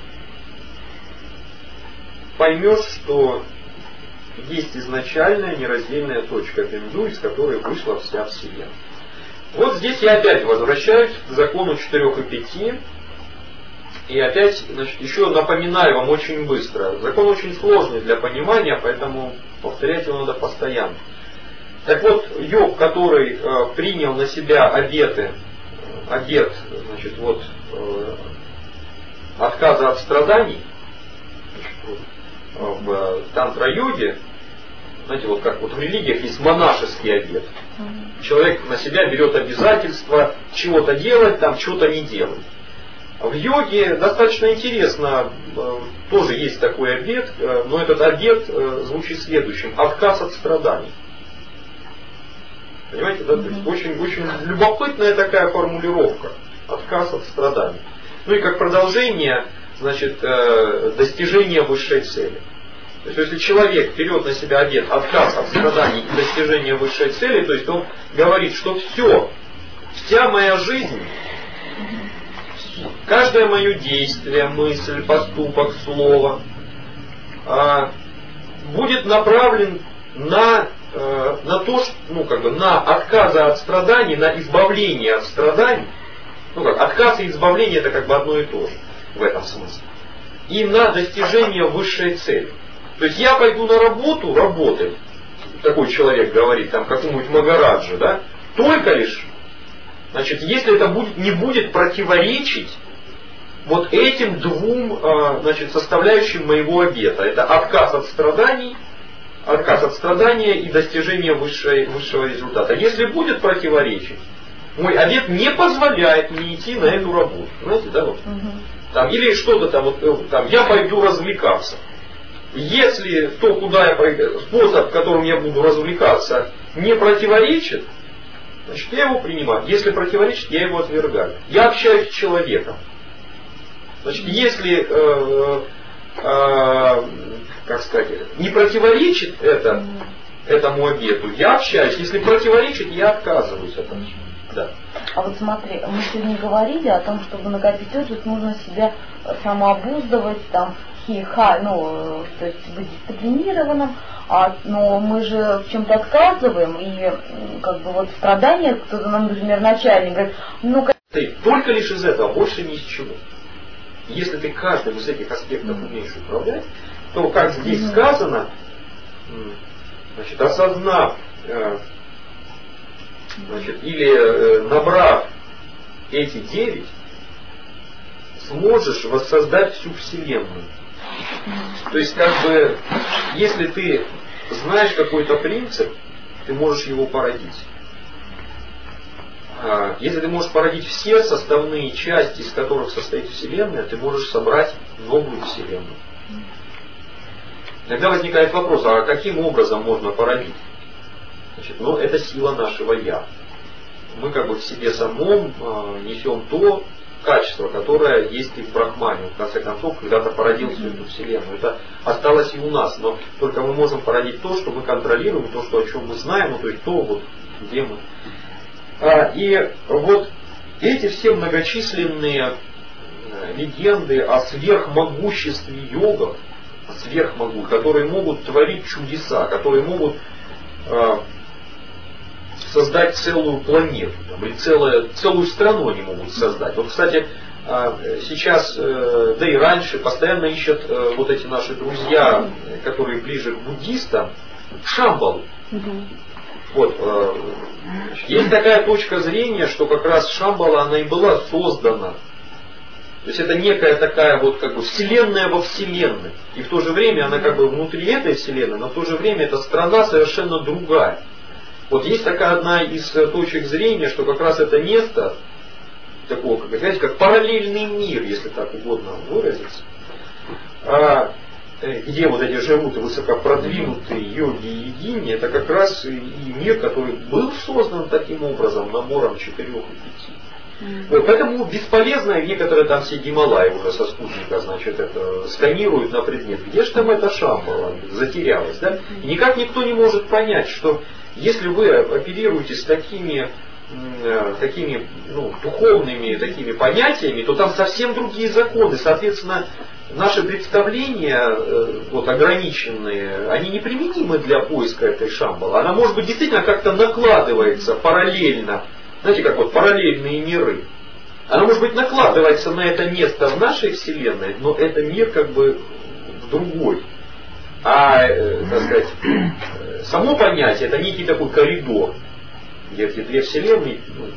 поймешь, что есть изначальная нераздельная точка Бинду, из которой вышла вся Вселенная. Вот здесь я опять возвращаюсь к закону четырех и пяти, и опять, значит, еще напоминаю вам очень быстро. Закон очень сложный для понимания, поэтому повторять его надо постоянно. Так вот, йог, который э, принял на себя обеты, обет, значит, вот, э, отказа от страданий, значит, вот, в тантра-йоге, знаете, вот как вот в религиях есть монашеский обет. Человек на себя берет обязательство чего-то делать, там чего-то не делать. В йоге достаточно интересно, э, тоже есть такой обет, э, но этот обет э, звучит следующим: отказ от страданий. Понимаете, да? То есть очень, очень любопытная такая формулировка. Отказ от страданий. Ну и как продолжение, значит, достижение высшей цели. То есть если человек берет на себя обет отказ от страданий и достижения высшей цели, то есть он говорит, что все, вся моя жизнь, каждое мое действие, мысль, поступок, слово будет направлен на, на то, что, ну, как бы, на отказа от страданий, на избавление от страданий. Ну как, отказ и избавление это как бы одно и то же в этом смысле. И на достижение высшей цели. То есть я пойду на работу, работать, такой человек говорит, там, какому-нибудь Магараджа, да, только лишь, значит, если это будет, не будет противоречить вот этим двум, значит, составляющим моего обета. Это отказ от страданий, отказ от страдания и достижение высшей, высшего результата. Если будет противоречить, мой обет не позволяет мне идти на эту работу. Знаете, да, вот. Там, или что-то там, вот, там, я пойду развлекаться. Если то, куда я пойду, способ, которым я буду развлекаться, не противоречит, значит, я его принимаю. Если противоречит, я его отвергаю. Я общаюсь с человеком. Значит, если, э, э, как сказать, не противоречит это, этому обету, я общаюсь. Если противоречит, я отказываюсь от этого. Да. А вот смотри, мы сегодня говорили о том, чтобы накопить отжиг, нужно себя самообуздывать, там, хи-ха, ну, то есть быть дисциплинированным, а, но мы же в чем-то отказываем, и как бы вот страдания, кто-то нам, например, начальник говорит, ну... Ты только лишь из этого, больше ни из чего. Если ты каждым из этих аспектов mm-hmm. умеешь управлять, то, как здесь mm-hmm. сказано, значит, осознав, значит, или э, набрав эти девять, сможешь воссоздать всю Вселенную. То есть, как бы, если ты знаешь какой-то принцип, ты можешь его породить. А, если ты можешь породить все составные части, из которых состоит Вселенная, ты можешь собрать новую Вселенную. Тогда возникает вопрос, а каким образом можно породить? Значит, ну, это сила нашего «я». Мы как бы в себе самом э, несем то качество, которое есть и в Брахмане. В конце концов, когда-то породил всю эту Вселенную. Это осталось и у нас, но только мы можем породить то, что мы контролируем, то, что, о чем мы знаем, ну, то есть то, вот, где мы. А, и вот эти все многочисленные легенды о сверхмогуществе йогов, сверхмогу, которые могут творить чудеса, которые могут э, создать целую планету, там, или целое, целую страну они могут создать. Вот, кстати, сейчас, да и раньше, постоянно ищут вот эти наши друзья, которые ближе к буддистам, Шамбалу. Вот, есть такая точка зрения, что как раз Шамбала, она и была создана. То есть это некая такая вот как бы вселенная во вселенной. И в то же время она как бы внутри этой вселенной, но в то же время эта страна совершенно другая. Вот есть такая одна из точек зрения, что как раз это место, такого, как, знаете, как параллельный мир, если так угодно выразиться, а, где вот эти живут высокопродвинутые йоги и йогини, это как раз и мир, который был создан таким образом, набором четырех и пяти. Вот, поэтому бесполезно, некоторые там все Гималаи уже со спутника, значит, это сканируют на предмет, где же там эта Шамбала затерялась, да? И никак никто не может понять, что если вы оперируете с такими, такими ну, духовными такими понятиями, то там совсем другие законы. Соответственно, наши представления вот, ограниченные, они неприменимы для поиска этой Шамбалы. Она, может быть, действительно как-то накладывается параллельно, знаете, как вот параллельные миры. Она, может быть, накладывается на это место в нашей Вселенной, но это мир как бы в другой. А, так сказать, само понятие это некий такой коридор, где эти две вселенные.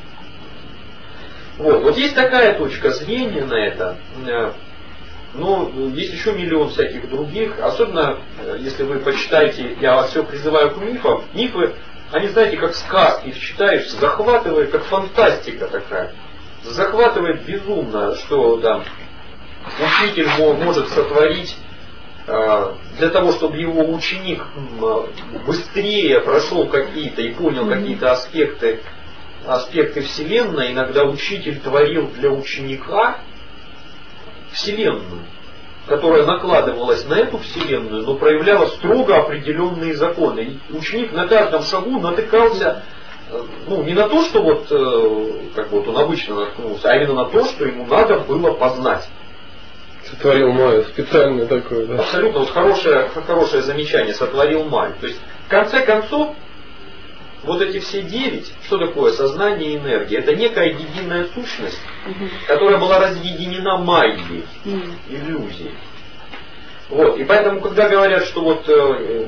Вот, вот есть такая точка зрения на это, но есть еще миллион всяких других. Особенно, если вы почитаете, я вас все призываю к мифам. Мифы, они, знаете, как сказки, их читаешь, захватывает, как фантастика такая. Захватывает безумно, что там учитель может сотворить для того, чтобы его ученик быстрее прошел какие-то и понял какие-то аспекты, аспекты Вселенной. Иногда учитель творил для ученика Вселенную. которая накладывалась на эту Вселенную, но проявляла строго определенные законы. И ученик на каждом шагу натыкался, ну, не на то, что вот, как вот он обычно наткнулся, а именно на то, что ему надо было познать. Сотворил Майю, специально такое, да. Абсолютно, вот хорошее, хорошее замечание, сотворил Майю. То есть, в конце концов, вот эти все девять, что такое сознание и энергия? Это некая единая сущность, угу. которая была разъединена Майей, угу. иллюзией. Вот. И поэтому, когда говорят, что вот, э,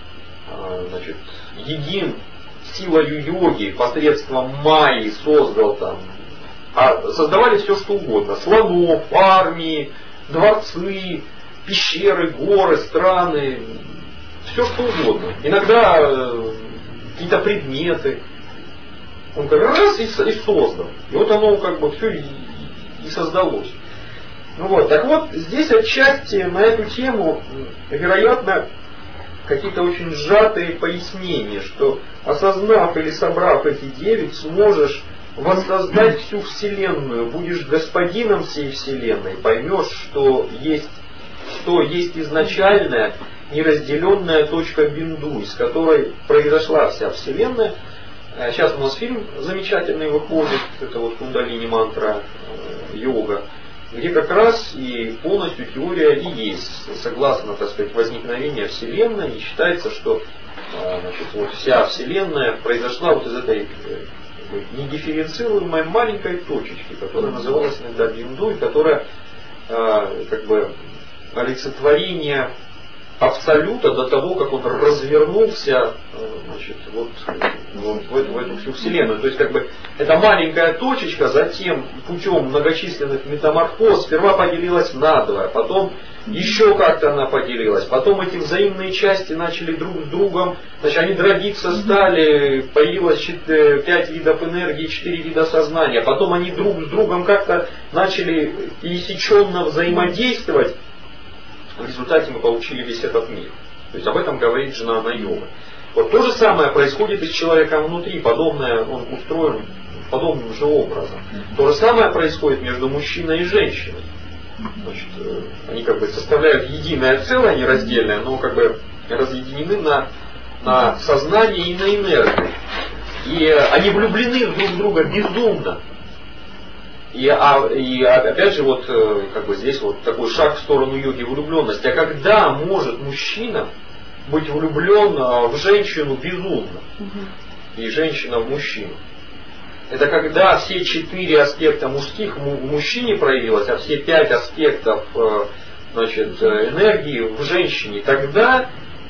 э, значит, един силою йоги посредством Майи создал там, а создавали все что угодно, слонов, армии, дворцы, пещеры, горы, страны, все что угодно. Иногда э, какие-то предметы. Он как раз и, и создал. И вот оно как бы все и, и создалось. Ну вот, так вот, здесь отчасти на эту тему, вероятно, какие-то очень сжатые пояснения, что осознав или собрав эти девять, сможешь воссоздать всю Вселенную, будешь господином всей Вселенной, поймешь, что есть, что есть изначальная неразделенная точка бинду, из которой произошла вся Вселенная. Сейчас у нас фильм замечательный выходит, это вот Кундалини мантра йога, где как раз и полностью теория и есть, согласно, так сказать, возникновению Вселенной, и считается, что значит, вот вся Вселенная произошла вот из этой недифференцируемой маленькой точечки, которая называлась иногда бинду, и которая как бы олицетворение Абсолюта до того, как он развернулся, значит, вот, вот в, эту, в эту всю Вселенную. То есть, как бы, эта маленькая точечка затем путем многочисленных метаморфоз сперва поделилась надвое, потом еще как-то она поделилась, потом эти взаимные части начали друг с другом, значит, они дробиться стали, появилось пять видов энергии, четыре вида сознания, потом они друг с другом как-то начали пересеченно взаимодействовать. В результате мы получили весь этот мир. То есть об этом говорит Джнана-йога. Вот то же самое происходит и с человеком внутри, подобное, он устроен подобным же образом. То же самое происходит между мужчиной и женщиной. Значит, они как бы составляют единое целое, нераздельное, но как бы разъединены на, на сознание и на энергию. И они влюблены друг в друга безумно. И, а, и опять же, вот как бы здесь вот такой шаг в сторону йоги влюбленности. А когда может мужчина быть влюблен в женщину безумно? И женщина в мужчину? Это когда все четыре аспекта мужских в мужчине проявилось, а все пять аспектов значит, энергии в женщине. Тогда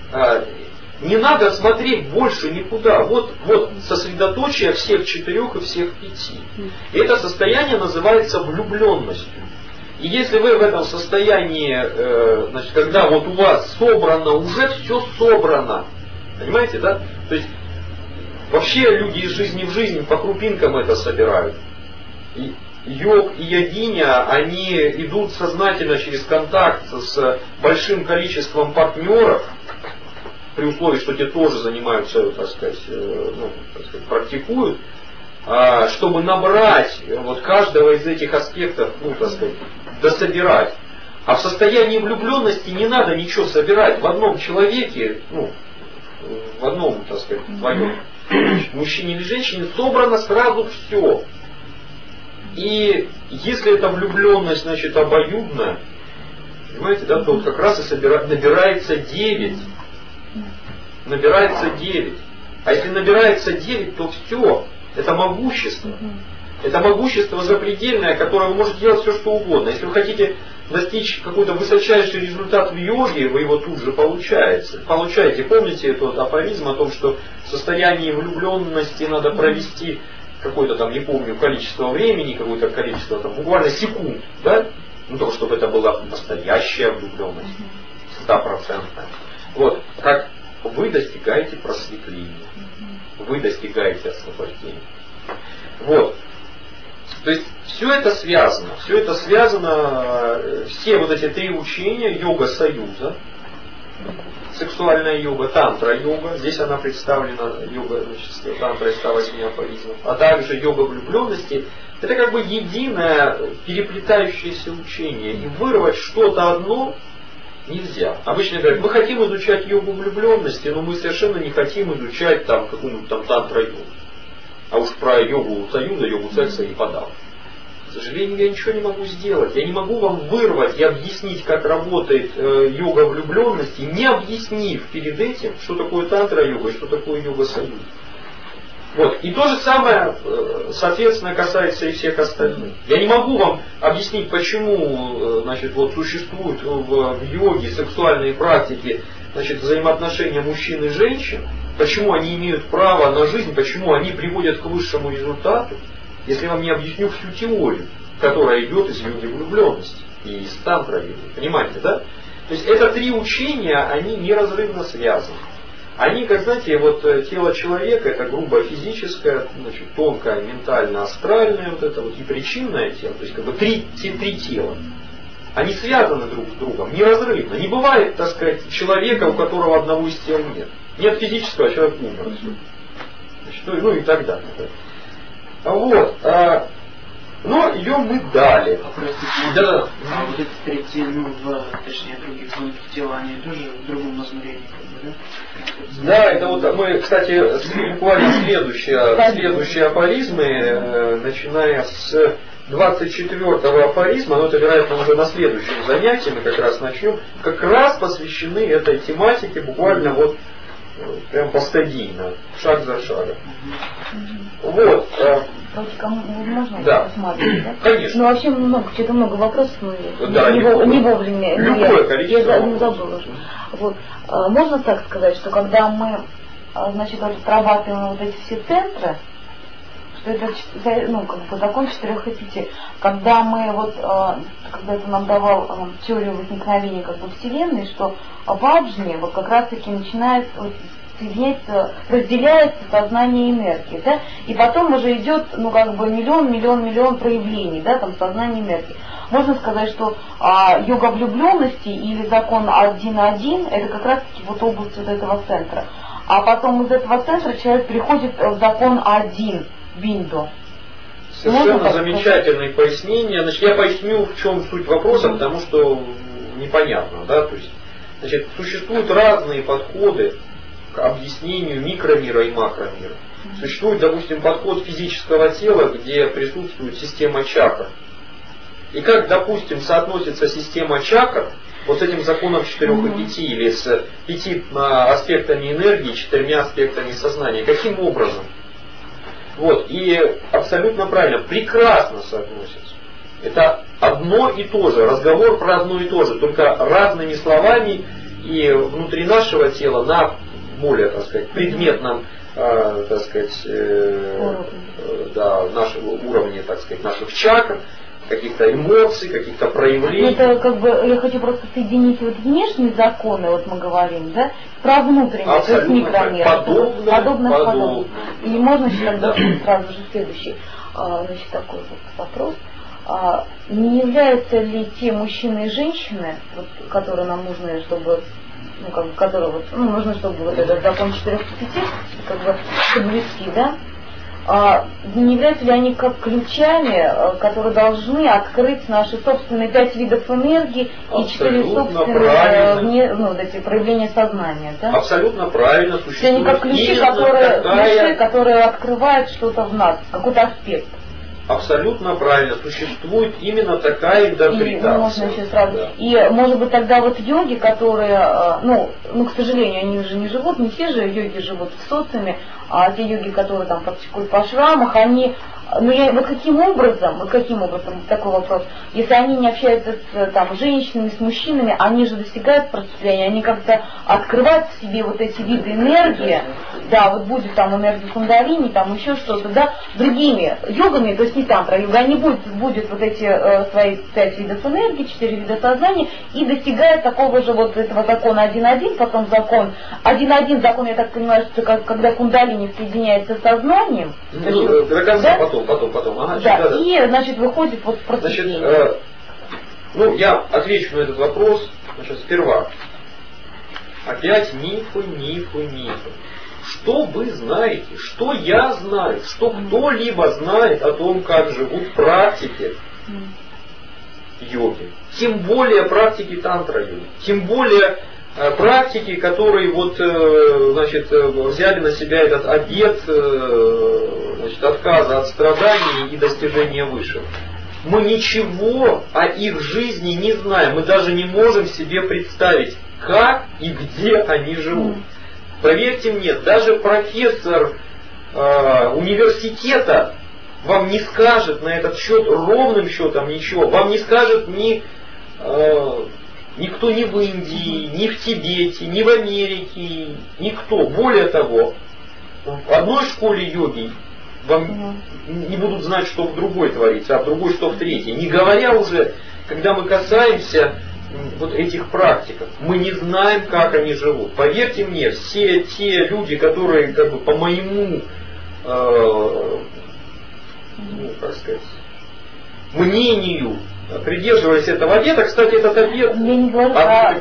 не надо смотреть больше никуда. Вот, вот сосредоточие всех четырех и всех пяти. И это состояние называется влюбленностью. И если вы в этом состоянии, э, значит, когда вот у вас собрано, уже все собрано. Понимаете, да? То есть вообще люди из жизни в жизнь по крупинкам это собирают. И йог и йогиня, они идут сознательно через контакт с большим количеством партнеров, при условии, что те тоже занимаются, так сказать, ну, так сказать, практикуют, чтобы набрать вот каждого из этих аспектов, ну, так сказать, дособирать. А в состоянии влюбленности не надо ничего собирать. В одном человеке, ну, в одном, так сказать, твоем мужчине или женщине собрано сразу все. И если эта влюбленность, значит, обоюдная, понимаете, да, то вот как раз и собира... набирается девять. Набирается девять. А если набирается девять, то все. Это могущество. Это могущество запредельное, которое вы можете делать все, что угодно. Если вы хотите достичь какой-то высочайший результат в йоге, вы его тут же получаете. получаете. Помните этот афоризм о том, что в состоянии влюбленности надо провести какое-то там, не помню, количество времени, какое-то количество там, буквально секунд, да? Ну, только чтобы это была настоящая влюбленность, стопроцентная. Вот, как вы достигаете просветления, вы достигаете освобождения. Вот. То есть все это связано, все это связано, все вот эти три учения, йога союза, сексуальная йога, тантра-йога, здесь она представлена, йога, значит, тантра из ста восьми афоризмов, а также йога влюбленности, Это как бы единое переплетающееся учение. И вырвать что-то одно нельзя. Обычно говорят, мы хотим изучать йогу влюбленности, но мы совершенно не хотим изучать там какую-нибудь там тантра-йогу. А уж про йогу союза, йогу секса и подавно. К сожалению, я ничего не могу сделать. Я не могу вам вырвать и объяснить, как работает э, йога влюбленности, не объяснив перед этим, что такое тантра-йога и что такое йога-союз. Вот. И то же самое, э, соответственно, касается и всех остальных. Я не могу вам объяснить, почему э, значит, вот, существуют в, в йоге сексуальные практики, значит, взаимоотношения мужчин и женщин, почему они имеют право на жизнь, почему они приводят к высшему результату, если я вам не объясню всю теорию, которая идет из йоги влюбленности и из тантра-йоги. Понимаете, да? То есть это три учения, они неразрывно связаны. Они, как знаете, вот тело человека, это грубо физическое, значит, тонкое, ментально, астральное, вот это вот, и причинное тело, то есть как бы три, три тела. Они связаны друг с другом, неразрывно. Не бывает, так сказать, человека, у которого одного из тел нет. Нет физического, человек умер. Значит, ну и так далее. Вот. А, но идем мы далее. А, простите, да. А вот эти третьи, ну, два, точнее, других тонких тела, они тоже в другом измерении, как бы, да? Да, это вот мы, кстати, буквально следующие, следующие афоризмы, э, начиная с двадцать четвёртого афоризма, но это, вероятно, уже на следующем занятии мы как раз начнем, как раз посвящены этой тематике, буквально вот прям постадийно, шаг за шагом. Вот. Кому можно да. посмотреть, да? Конечно. Ну вообще много, что-то много вопросов, но да, не, не, не вовремя. Любое количество. Я не забыла. Вот. Можно так сказать, что когда мы, значит, отрабатываем вот эти все центры, что это, ну, как бы закон четырех и пяти. Когда мы вот, когда это нам давал теорию возникновения как бы Вселенной, что в Аджне вот как раз таки начинает вот, соединяется, разделяется сознание и энергии, да, и потом уже идет, ну, как бы миллион, миллион, миллион проявлений, да, там сознание и энергии. Можно сказать, что а, йога влюбленности или закон один на один, это как раз таки вот область вот этого центра. А потом из этого центра человек переходит в закон один, бинду. Совершенно замечательные пояснения. Значит, я поясню, в чем суть вопроса, потому что непонятно, да, то есть, значит, существуют разные подходы к объяснению микромира и макромира. Существует, допустим, подход физического тела, где присутствует система чакр. И как, допустим, соотносится система чакр вот с этим законом четырех и пяти, или с пяти аспектами энергии, четырьмя аспектами сознания. Каким образом? Вот, и абсолютно правильно, прекрасно соотносится. Это одно и то же, разговор про одно и то же, только разными словами и внутри нашего тела на более, так сказать, предметном, э, так сказать, э, э, да, нашего уровня, так сказать, наших чакр, каких-то эмоций, каких-то проявлений. Это как бы, я хочу просто соединить вот внешние законы, вот мы говорим, да, про внутренние, то есть микромир. Подобно, подобно, подобно. подобно. И можно еще тогда сразу же следующий, значит, такой вот вопрос. А не являются ли те мужчины и женщины, вот, которые нам нужны, чтобы, ну, как бы, которые вот, ну, нужно, чтобы вот этот закон четырех и пяти, как бы, соблюсти, да? А не являются ли они как ключами, которые должны открыть наши собственные пять видов энергии и четыре собственные вне, ну, вот эти проявления сознания, да? Абсолютно правильно. Существует они как ключи, которые, такая... ключи, которые открывают что-то в нас, какой-то аспект. Абсолютно правильно. Существует именно такая интерпретация. И, ну, можно еще сразу. Да. И может быть тогда вот йоги, которые, ну, ну, к сожалению, они уже не живут, не все же йоги живут в социуме, а те йоги, которые там практикуют по шрамах, они, ну, я, вот каким образом, вот каким образом, такой вопрос, если они не общаются с там женщинами, с мужчинами, они же достигают просветления, они как-то открывают в себе вот эти виды энергии, да, вот будет там энергия кундалини, там еще что-то, да, другими йогами, то есть не тантра йога, они будут, будут вот эти э, свои пять видов энергии, четыре вида сознания, и достигают такого же вот этого закона один один, потом закон один один, закон, я так понимаю, что как, когда кундалини соединяется с сознанием. Ну, есть, до конца, да? потом, потом, потом. Ага, да, да, да. И, значит, выходит вот просветление. Значит, э, ну, я отвечу на этот вопрос, значит, сперва. Опять мифы, мифы, мифы. что вы знаете, что я знаю, что кто-либо знает о том, как живут практики йоги. Тем более практики тантра-йоги. Тем более э, практики, которые вот, э, значит, взяли на себя этот обет э, значит, отказа от страданий и достижения высшего. Мы ничего о их жизни не знаем. Мы даже не можем себе представить, как и где они живут. Поверьте мне, даже профессор э, университета вам не скажет на этот счет ровным счетом ничего. Вам не скажет ни, э, никто ни в Индии, ни в Тибете, ни в Америке, никто. Более того, в одной школе йоги вам не будут знать, что в другой творится, а в другой, что в третьей. Не говоря уже, когда мы касаемся вот этих практиков, мы не знаем, как они живут. Поверьте мне, все те люди, которые как бы, по моему э, ну, как сказать, мнению придерживались этого обета, кстати, этот обет, а,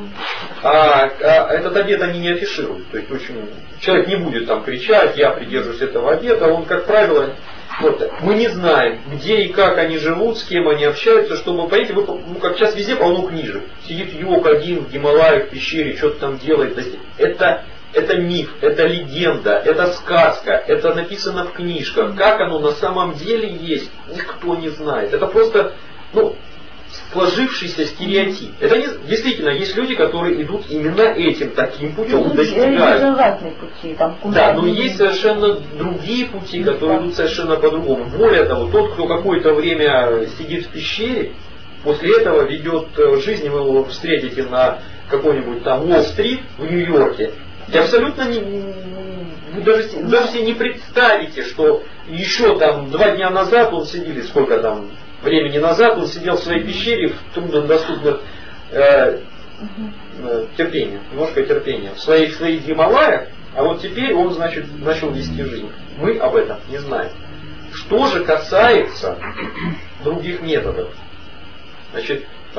а, а, этот обет они не афишируют. То есть очень, человек не будет там кричать, я придерживаюсь этого обета, он, как правило, вот, мы не знаем, где и как они живут, с кем они общаются, чтобы, понимаете, вы, ну, как сейчас везде полно книжек. Сидит йог один в Гималаях, в пещере, что-то там делает. Это, это миф, это легенда, это сказка, это написано в книжках. Как оно на самом деле есть, никто не знает. Это просто, ну, сложившийся стереотип. Это не, действительно, есть люди, которые идут именно этим, таким путем, достигают. Разные пути, там, да, но есть совершенно другие пути, которые идут совершенно по-другому. Более того, тот, кто какое-то время сидит в пещере, после этого ведет жизнь, вы его встретите на какой-нибудь там Уолл-стрит в Нью-Йорке, и абсолютно не, вы даже, даже себе не представите, что еще там два дня назад он сидел, или сколько там времени назад он сидел в своей пещере в труднодоступных э, э, терпения, немножко терпения, в своих, в своих Гималаях, а вот теперь он, значит, начал вести жизнь. Мы об этом не знаем. Что же касается других методов, значит, э,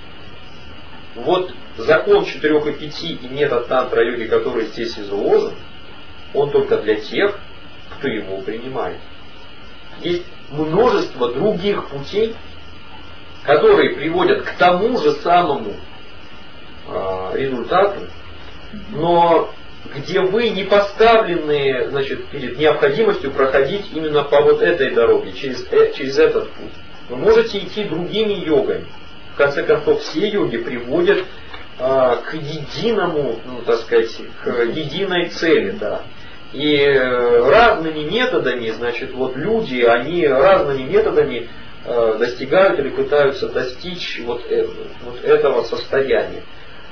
вот закон четырех и пяти и метод тантра-йоги, который здесь изложен, он только для тех, кто его принимает. Есть множество других путей, которые приводят к тому же самому э, результату, но где вы не поставлены, значит, перед необходимостью проходить именно по вот этой дороге, через, э, через этот путь. Вы можете идти другими йогами. В конце концов, все йоги приводят э, к единому, ну, так сказать, к единой цели, да. И разными методами, значит, вот люди, они разными методами э, достигают или пытаются достичь вот, э, вот этого состояния.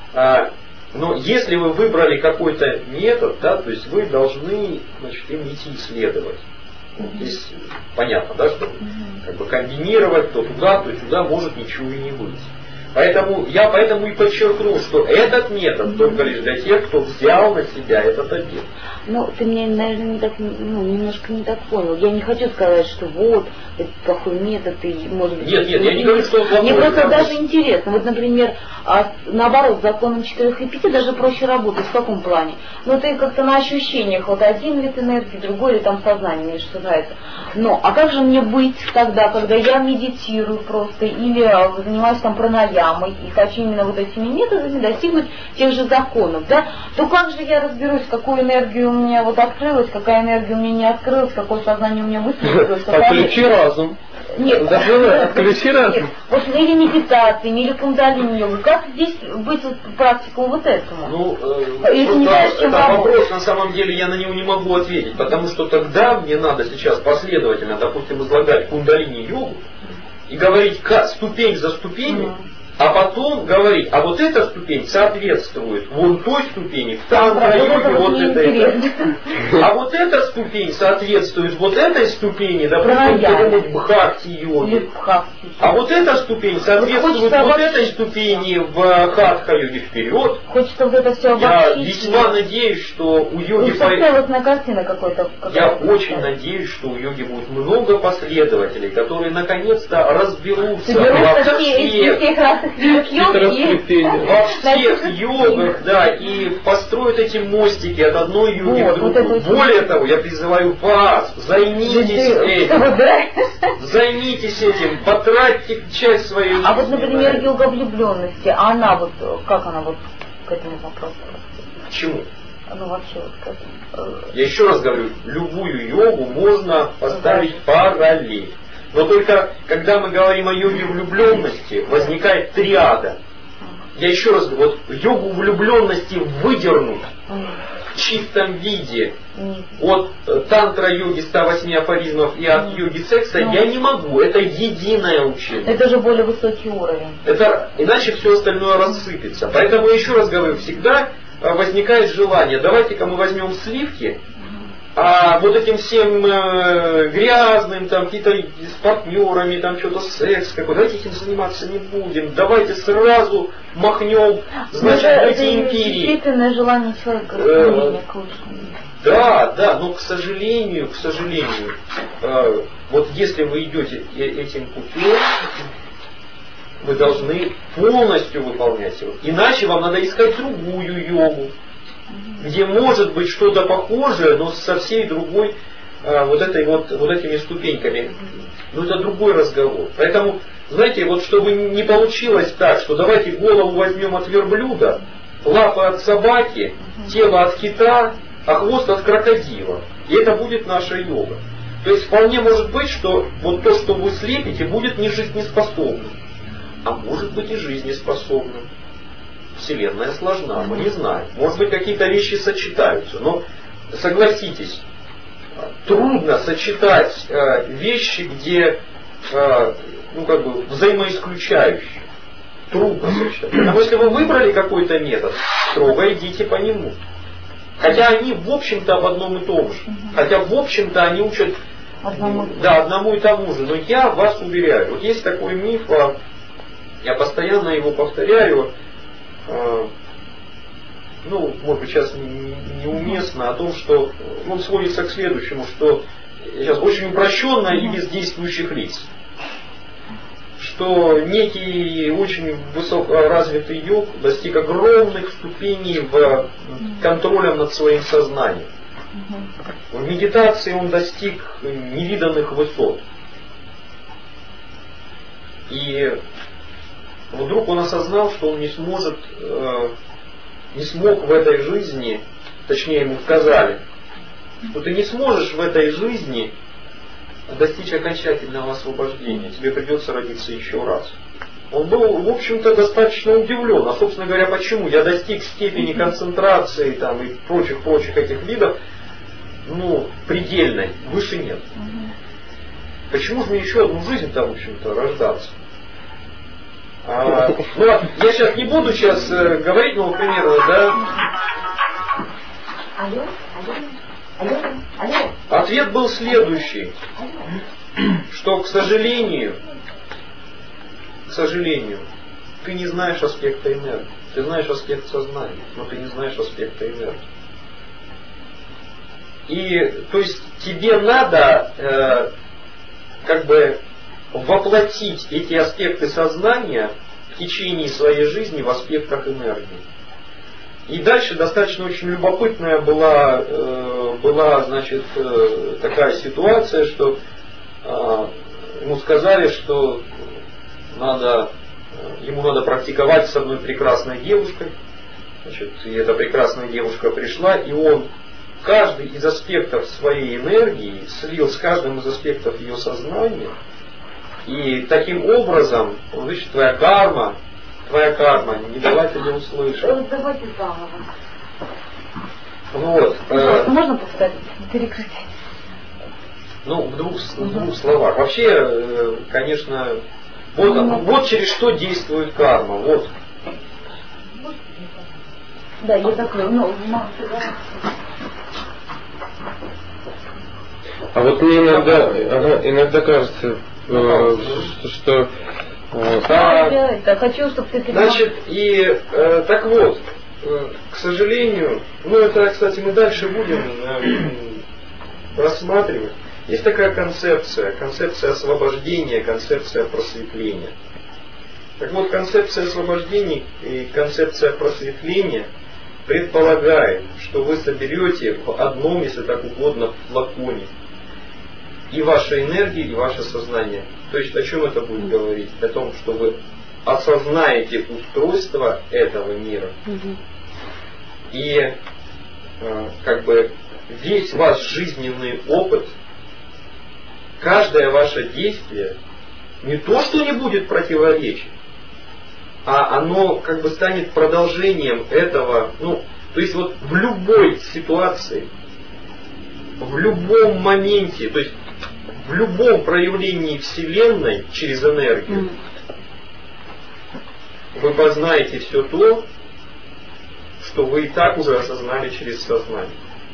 А, но если вы выбрали какой-то метод, да, то есть вы должны, значит, им идти исследовать. Вот здесь понятно, да, что как бы комбинировать то туда, то сюда может ничего и не быть. Поэтому я поэтому и подчеркнул, что этот метод только лишь для тех, кто взял на себя этот обет. Ну, ты меня, наверное, не так, ну, немножко не так понял. Я не хочу сказать, что вот, это плохой метод, и может быть... Нет, нет, я не говорю, что он плохой. Мне просто даже интересно. Вот, например, а, наоборот, с законом четырех и пяти даже проще работать. В каком плане? Ну, ты как-то на ощущениях, вот один вид энергии, другой, или там сознание, мне что нравится. Но, а как же мне быть тогда, когда я медитирую просто, или а, занимаюсь там пранаямой, и хочу именно вот этими методами достигнуть тех же законов, да? То как же я разберусь, какую энергию у меня вот открылась, какая энергия у меня не открылась, какое сознание у меня высветилось. Отключи разум. Нет, отключи разум. Вот или медитации, или кундалини йога. Как здесь быть вот практикой вот этому? Ну, э, Если не знаешь, чем это работать. вопрос, на самом деле, я на него не могу ответить, потому что тогда мне надо сейчас последовательно, допустим, излагать кундалини йогу и говорить как, ступень за ступенью, а потом говорить, а вот эта ступень соответствует вон той ступени, в тантра-йоге вот этой. А вот эта ступень соответствует вот этой ступени, допустим, где-нибудь бхакти-йоге. А вот эта ступень соответствует вот, вот этой ступени в хатха-йоге вперед. Хочется вот это все обобщить. Я весьма надеюсь, что у йоги... Ну, картина какой-то. Я очень надеюсь, что у йоги будет много последователей, которые наконец-то разберутся во всех всех видах йог есть. Во всех йогах, да, и построят эти мостики от одной йоги Вот, к вот другой. это Более того, я призываю вас, займитесь этим. Займитесь этим, потратьте часть своей жизни. А вот, например, йога влюбленности, а она вот, как она вот к этому вопросу? К чему? Ну вообще вот к этому. Я еще раз говорю, любую йогу можно поставить параллель. Но только когда мы говорим о йоге влюбленности, возникает триада. Я еще раз говорю, вот йогу влюбленности выдернуть в чистом виде от тантра йоги ста восьми афоризмов и от йоги секса я не могу. Это единое учение. Это же более высокий уровень. Это, иначе все остальное рассыпется. Поэтому еще раз говорю, всегда возникает желание, давайте-ка мы возьмем сливки, а вот этим всем э, грязным, там какие-то с партнерами, там что-то секс какой-то, давайте этим заниматься не будем, давайте сразу махнем, значит, это, эти это империи. Естественное желание человека, э, к лучшему. Да, да, но к сожалению, к сожалению, э, вот если вы идете этим путем, вы должны полностью выполнять его. Иначе вам надо искать другую йогу, где может быть что-то похожее, но со всей другой а, вот этой вот, вот этими ступеньками. Но это другой разговор. Поэтому, знаете, вот чтобы не получилось так, что давайте голову возьмем от верблюда, лапы от собаки, тело от кита, а хвост от крокодила. И это будет наша йога. То есть вполне может быть, что вот то, что вы слепите, будет не жизнеспособным. А может быть и жизнеспособным. Вселенная сложна, мы не знаем. Может быть, какие-то вещи сочетаются. Но согласитесь, трудно сочетать э, вещи, где э, ну, как бы взаимоисключающие. Трудно сочетать. Но если вы выбрали какой-то метод, строго идите по нему. Хотя они, в общем-то, об одном и том же. Хотя, в общем-то, они учат одному, да, одному и тому же. Но я вас уверяю, вот есть такой миф, я постоянно его повторяю, ну, может быть, сейчас неуместно, о том, что он сводится к следующему, что сейчас очень упрощенно и без действующих лиц. Что некий очень высокоразвитый йог достиг огромных ступеней в контроле над своим сознанием. В медитации он достиг невиданных высот. И вдруг он осознал, что он не сможет, э, не смог в этой жизни, точнее ему сказали, что ты не сможешь в этой жизни достичь окончательного освобождения, тебе придется родиться еще раз. Он был, в общем-то, достаточно удивлен. А, собственно говоря, почему? Я достиг степени концентрации там, и прочих-прочих этих видов, ну, предельной, выше нет. Почему же мне еще одну жизнь-то, в общем-то, рождаться? А, ну, я сейчас не буду сейчас э, говорить, но примерно, да. Алло, алло, алло, алло. Ответ был следующий, что, к сожалению, к сожалению, ты не знаешь аспекта энергии. Ты знаешь аспект сознания, но ты не знаешь аспекта энергии. И, то есть, тебе надо э, как бы воплотить эти аспекты сознания в течение своей жизни в аспектах энергии. И дальше достаточно очень любопытная была, э, была значит, э, такая ситуация, что э, ему сказали, что надо, ему надо практиковать с одной прекрасной девушкой. Значит, и эта прекрасная девушка пришла, и он каждый из аспектов своей энергии слил с каждым из аспектов ее сознания. И таким образом, видишь, твоя карма, твоя карма не дала тебе услышать. Давайте заново. Вот. Э, Можно повторить? Перекрыть. Ну, в двух, в двух словах. Вообще, э, конечно, вот, вот через что действует карма. Вот. Да, я закрою. Ну, а вот мне иногда, ага, иногда кажется, э, что, что э, да, да, хочу, чтобы ты перевел. Значит, и э, так вот, э, к сожалению, ну это, кстати, мы дальше будем э, рассматривать. Есть такая концепция, концепция освобождения, концепция просветления. Так вот, концепция освобождения и концепция просветления предполагает, что вы соберете в одном, если так угодно, флаконе и ваша энергия, и ваше сознание. То есть о чем это будет говорить? О том, что вы осознаете устройство этого мира. И э, как бы весь ваш жизненный опыт, каждое ваше действие не то, что не будет противоречить, а оно как бы станет продолжением этого. Ну, то есть вот в любой ситуации, в любом моменте, то есть в любом проявлении Вселенной через энергию, вы познаете все то, что вы и так уже осознали через сознание.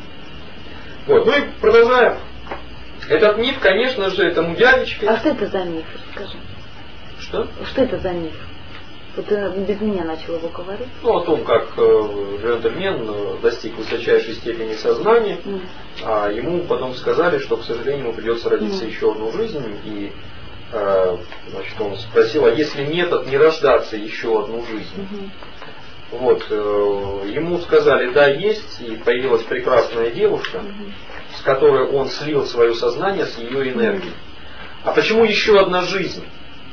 Вот. Ну и продолжаем. Этот миф, конечно же, этому дядечке... А что это за миф, расскажи? Что? Что это за миф? Вот ты без меня начал его говорить. Ну, о том, как э, джентльмен э, достиг высочайшей степени сознания, mm. а ему потом сказали, что, к сожалению, ему придется родиться mm. еще одну жизнь, и э, значит, он спросил, а если метод не рождаться еще одну жизнь? Mm-hmm. Вот, э, ему сказали, да, есть, и появилась прекрасная девушка, mm-hmm. с которой он слил свое сознание с ее энергией. Mm-hmm. А почему еще одна жизнь?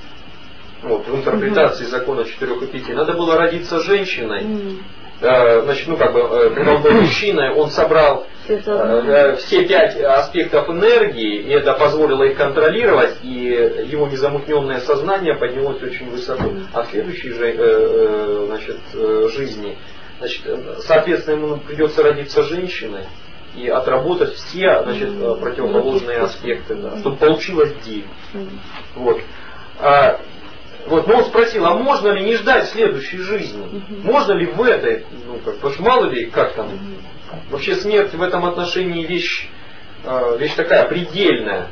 Вот, в интерпретации mm-hmm. закона четырех эпитий. Надо было родиться женщиной. Mm-hmm. Э, значит, ну как бы, э, когда он был мужчиной, он собрал э, э, все пять аспектов энергии, и это позволило их контролировать, и его незамутненное сознание поднялось очень высоко. Mm-hmm. А в следующей же, э, э, значит, э, жизни, значит, соответственно, ему придется родиться женщиной и отработать все, значит, mm-hmm. противоположные mm-hmm. аспекты, да, чтобы получилось девять. Mm-hmm. Вот. А, Вот, но он спросил, а можно ли не ждать следующей жизни? Uh-huh. Можно ли в этой, ну, как, потому что мало ли, как там, uh-huh. вообще смерть в этом отношении вещь, э, вещь такая предельная.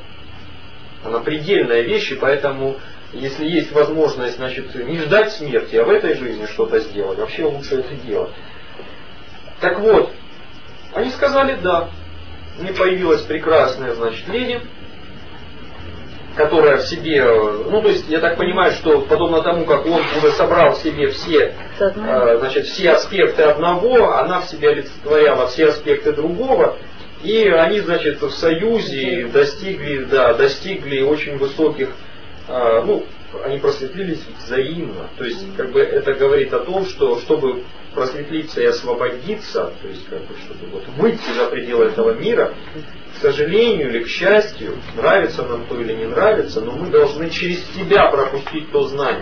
Она предельная вещь, и поэтому, если есть возможность, значит, не ждать смерти, а в этой жизни что-то сделать, вообще лучше это делать. Так вот, они сказали да. Не появилась прекрасная, значит, леди, которая в себе, ну то есть я так понимаю, что подобно тому, как он уже собрал в себе все, э, значит, все аспекты одного, она в себе олицетворяла все аспекты другого, и они, значит, в союзе достигли, да, достигли очень высоких, э, ну, они просветлились взаимно. То есть, как бы это говорит о том, что чтобы просветлиться и освободиться, то есть, как бы, чтобы вот выйти за пределы этого мира, к сожалению или к счастью, нравится нам то или не нравится, но мы должны через себя пропустить то знание.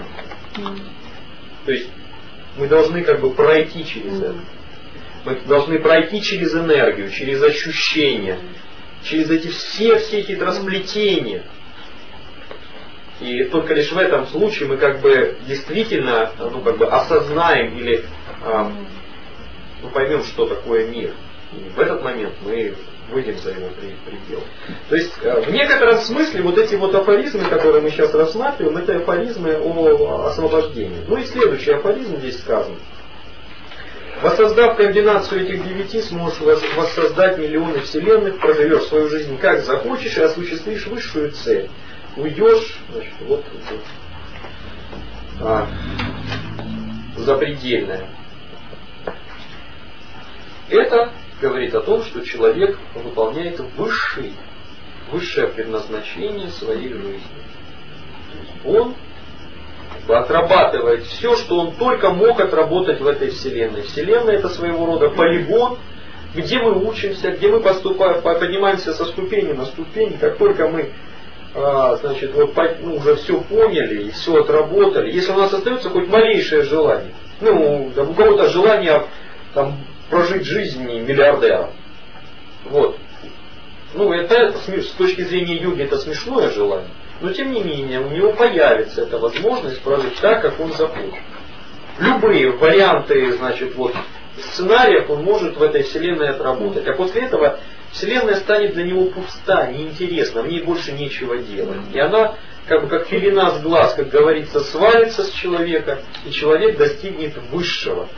То есть мы должны как бы пройти через это. Мы должны пройти через энергию, через ощущения, через эти все, все эти хитросплетения. И только лишь в этом случае мы как бы действительно, ну, как бы осознаем или а, ну, поймем, что такое мир. И в этот момент мы выйдем за его пределы. То есть в некотором смысле вот эти вот афоризмы, которые мы сейчас рассматриваем, это афоризмы о освобождении. Ну и следующий афоризм здесь сказан. Воссоздав комбинацию этих девяти, сможешь воссоздать миллионы вселенных, проживешь свою жизнь как захочешь и осуществишь высшую цель. Уйдешь, значит, вот, вот а, запредельное. Это говорит о том, что человек выполняет высший, высшее предназначение своей жизни. Он отрабатывает все, что он только мог отработать в этой вселенной. Вселенная — это своего рода полигон, где мы учимся, где мы поступаем, поднимаемся со ступени на ступень. Как только мы а, значит, вот, ну, уже все поняли и все отработали, если у нас остается хоть малейшее желание, ну, у кого-то желание там, прожить жизнь миллиардера. Вот. Ну, это с точки зрения йоги это смешное желание, но тем не менее у него появится эта возможность прожить так, как он захочет. Любые варианты, значит, вот, сценариев он может в этой вселенной отработать. А после этого вселенная станет для него пуста, неинтересна, в ней больше нечего делать. И она, как бы как пелена с глаз, как говорится, свалится с человека, и человек достигнет высшего.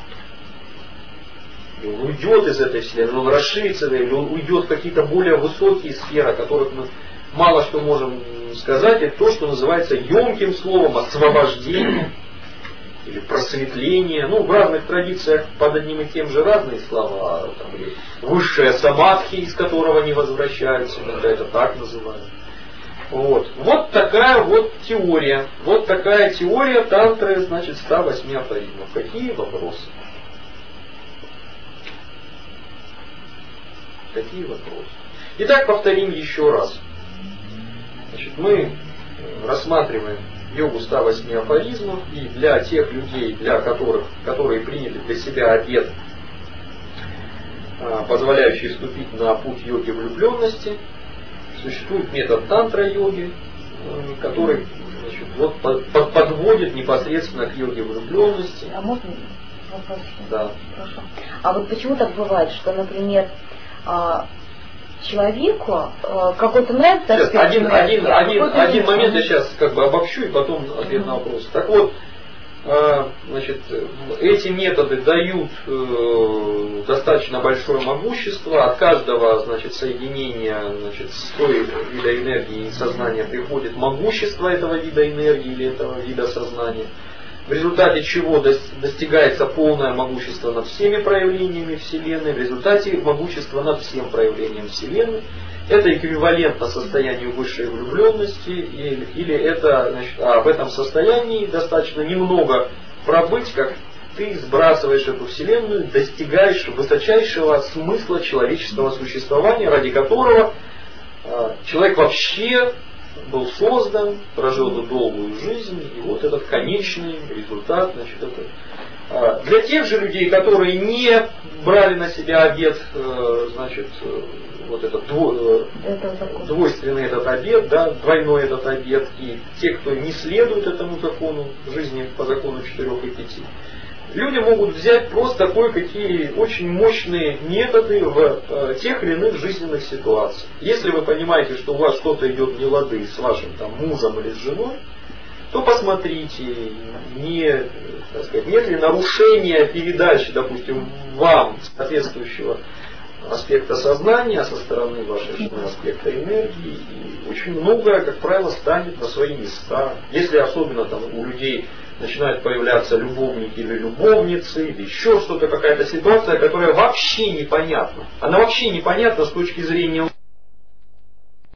И он уйдет из этой вселенной, он расширится, или он уйдет в какие-то более высокие сферы, о которых мы мало что можем сказать. Это то, что называется емким словом освобождение. или просветление. Ну, в разных традициях под одним и тем же разные слова. Там, или высшее самадхи, из которого они возвращаются, иногда это так называют. Вот. Вот такая вот теория. Вот такая теория тантры, значит, ста восьми афоризмов. Какие вопросы? Какие вопросы? Итак, повторим еще раз. Значит, мы рассматриваем йогу ста восьми афоризмов, и для тех людей, для которых, которые приняли для себя обет, позволяющий вступить на путь йоги влюбленности, существует метод тантра-йоги, который, значит, вот, под, подводит непосредственно к йоге влюбленности. А можно вопрос? Да. Хорошо. А вот почему так бывает, что, например, человеку какой-то нравится сейчас, аспект один, энергии, один, а один, какой-то один нет. момент я сейчас как бы обобщу и потом ответ на вопрос. Так вот, значит, эти методы дают достаточно большое могущество. От каждого, значит, соединения, значит, с той вида энергии и сознания приходит могущество этого вида энергии или этого вида сознания, в результате чего достигается полное могущество над всеми проявлениями Вселенной, в результате могущество над всем проявлением Вселенной. Это эквивалентно состоянию высшей влюбленности, или, или это, значит, а в этом состоянии достаточно немного пробыть, как ты сбрасываешь эту Вселенную, достигаешь высочайшего смысла человеческого существования, ради которого э, человек вообще был создан, прожил эту долгую жизнь, и вот этот конечный результат, значит, это. Для тех же людей, которые не брали на себя обет, значит, вот этот двойственный этот обет, да, двойной этот обет, и те, кто не следует этому закону жизни по закону четырех и пяти, люди могут взять просто кое-какие очень мощные методы в тех или иных жизненных ситуациях. Если вы понимаете, что у вас что-то идет не лады с вашим там, мужем или с женой, то посмотрите, не, так сказать, нет ли нарушения передачи, допустим, вам соответствующего аспекта сознания со стороны вашей жены, аспекта энергии. И очень многое, как правило, станет на свои места. Если особенно там, у людей начинают появляться любовники или любовницы, или еще что-то, какая-то ситуация, которая вообще непонятна. Она вообще непонятна с точки зрения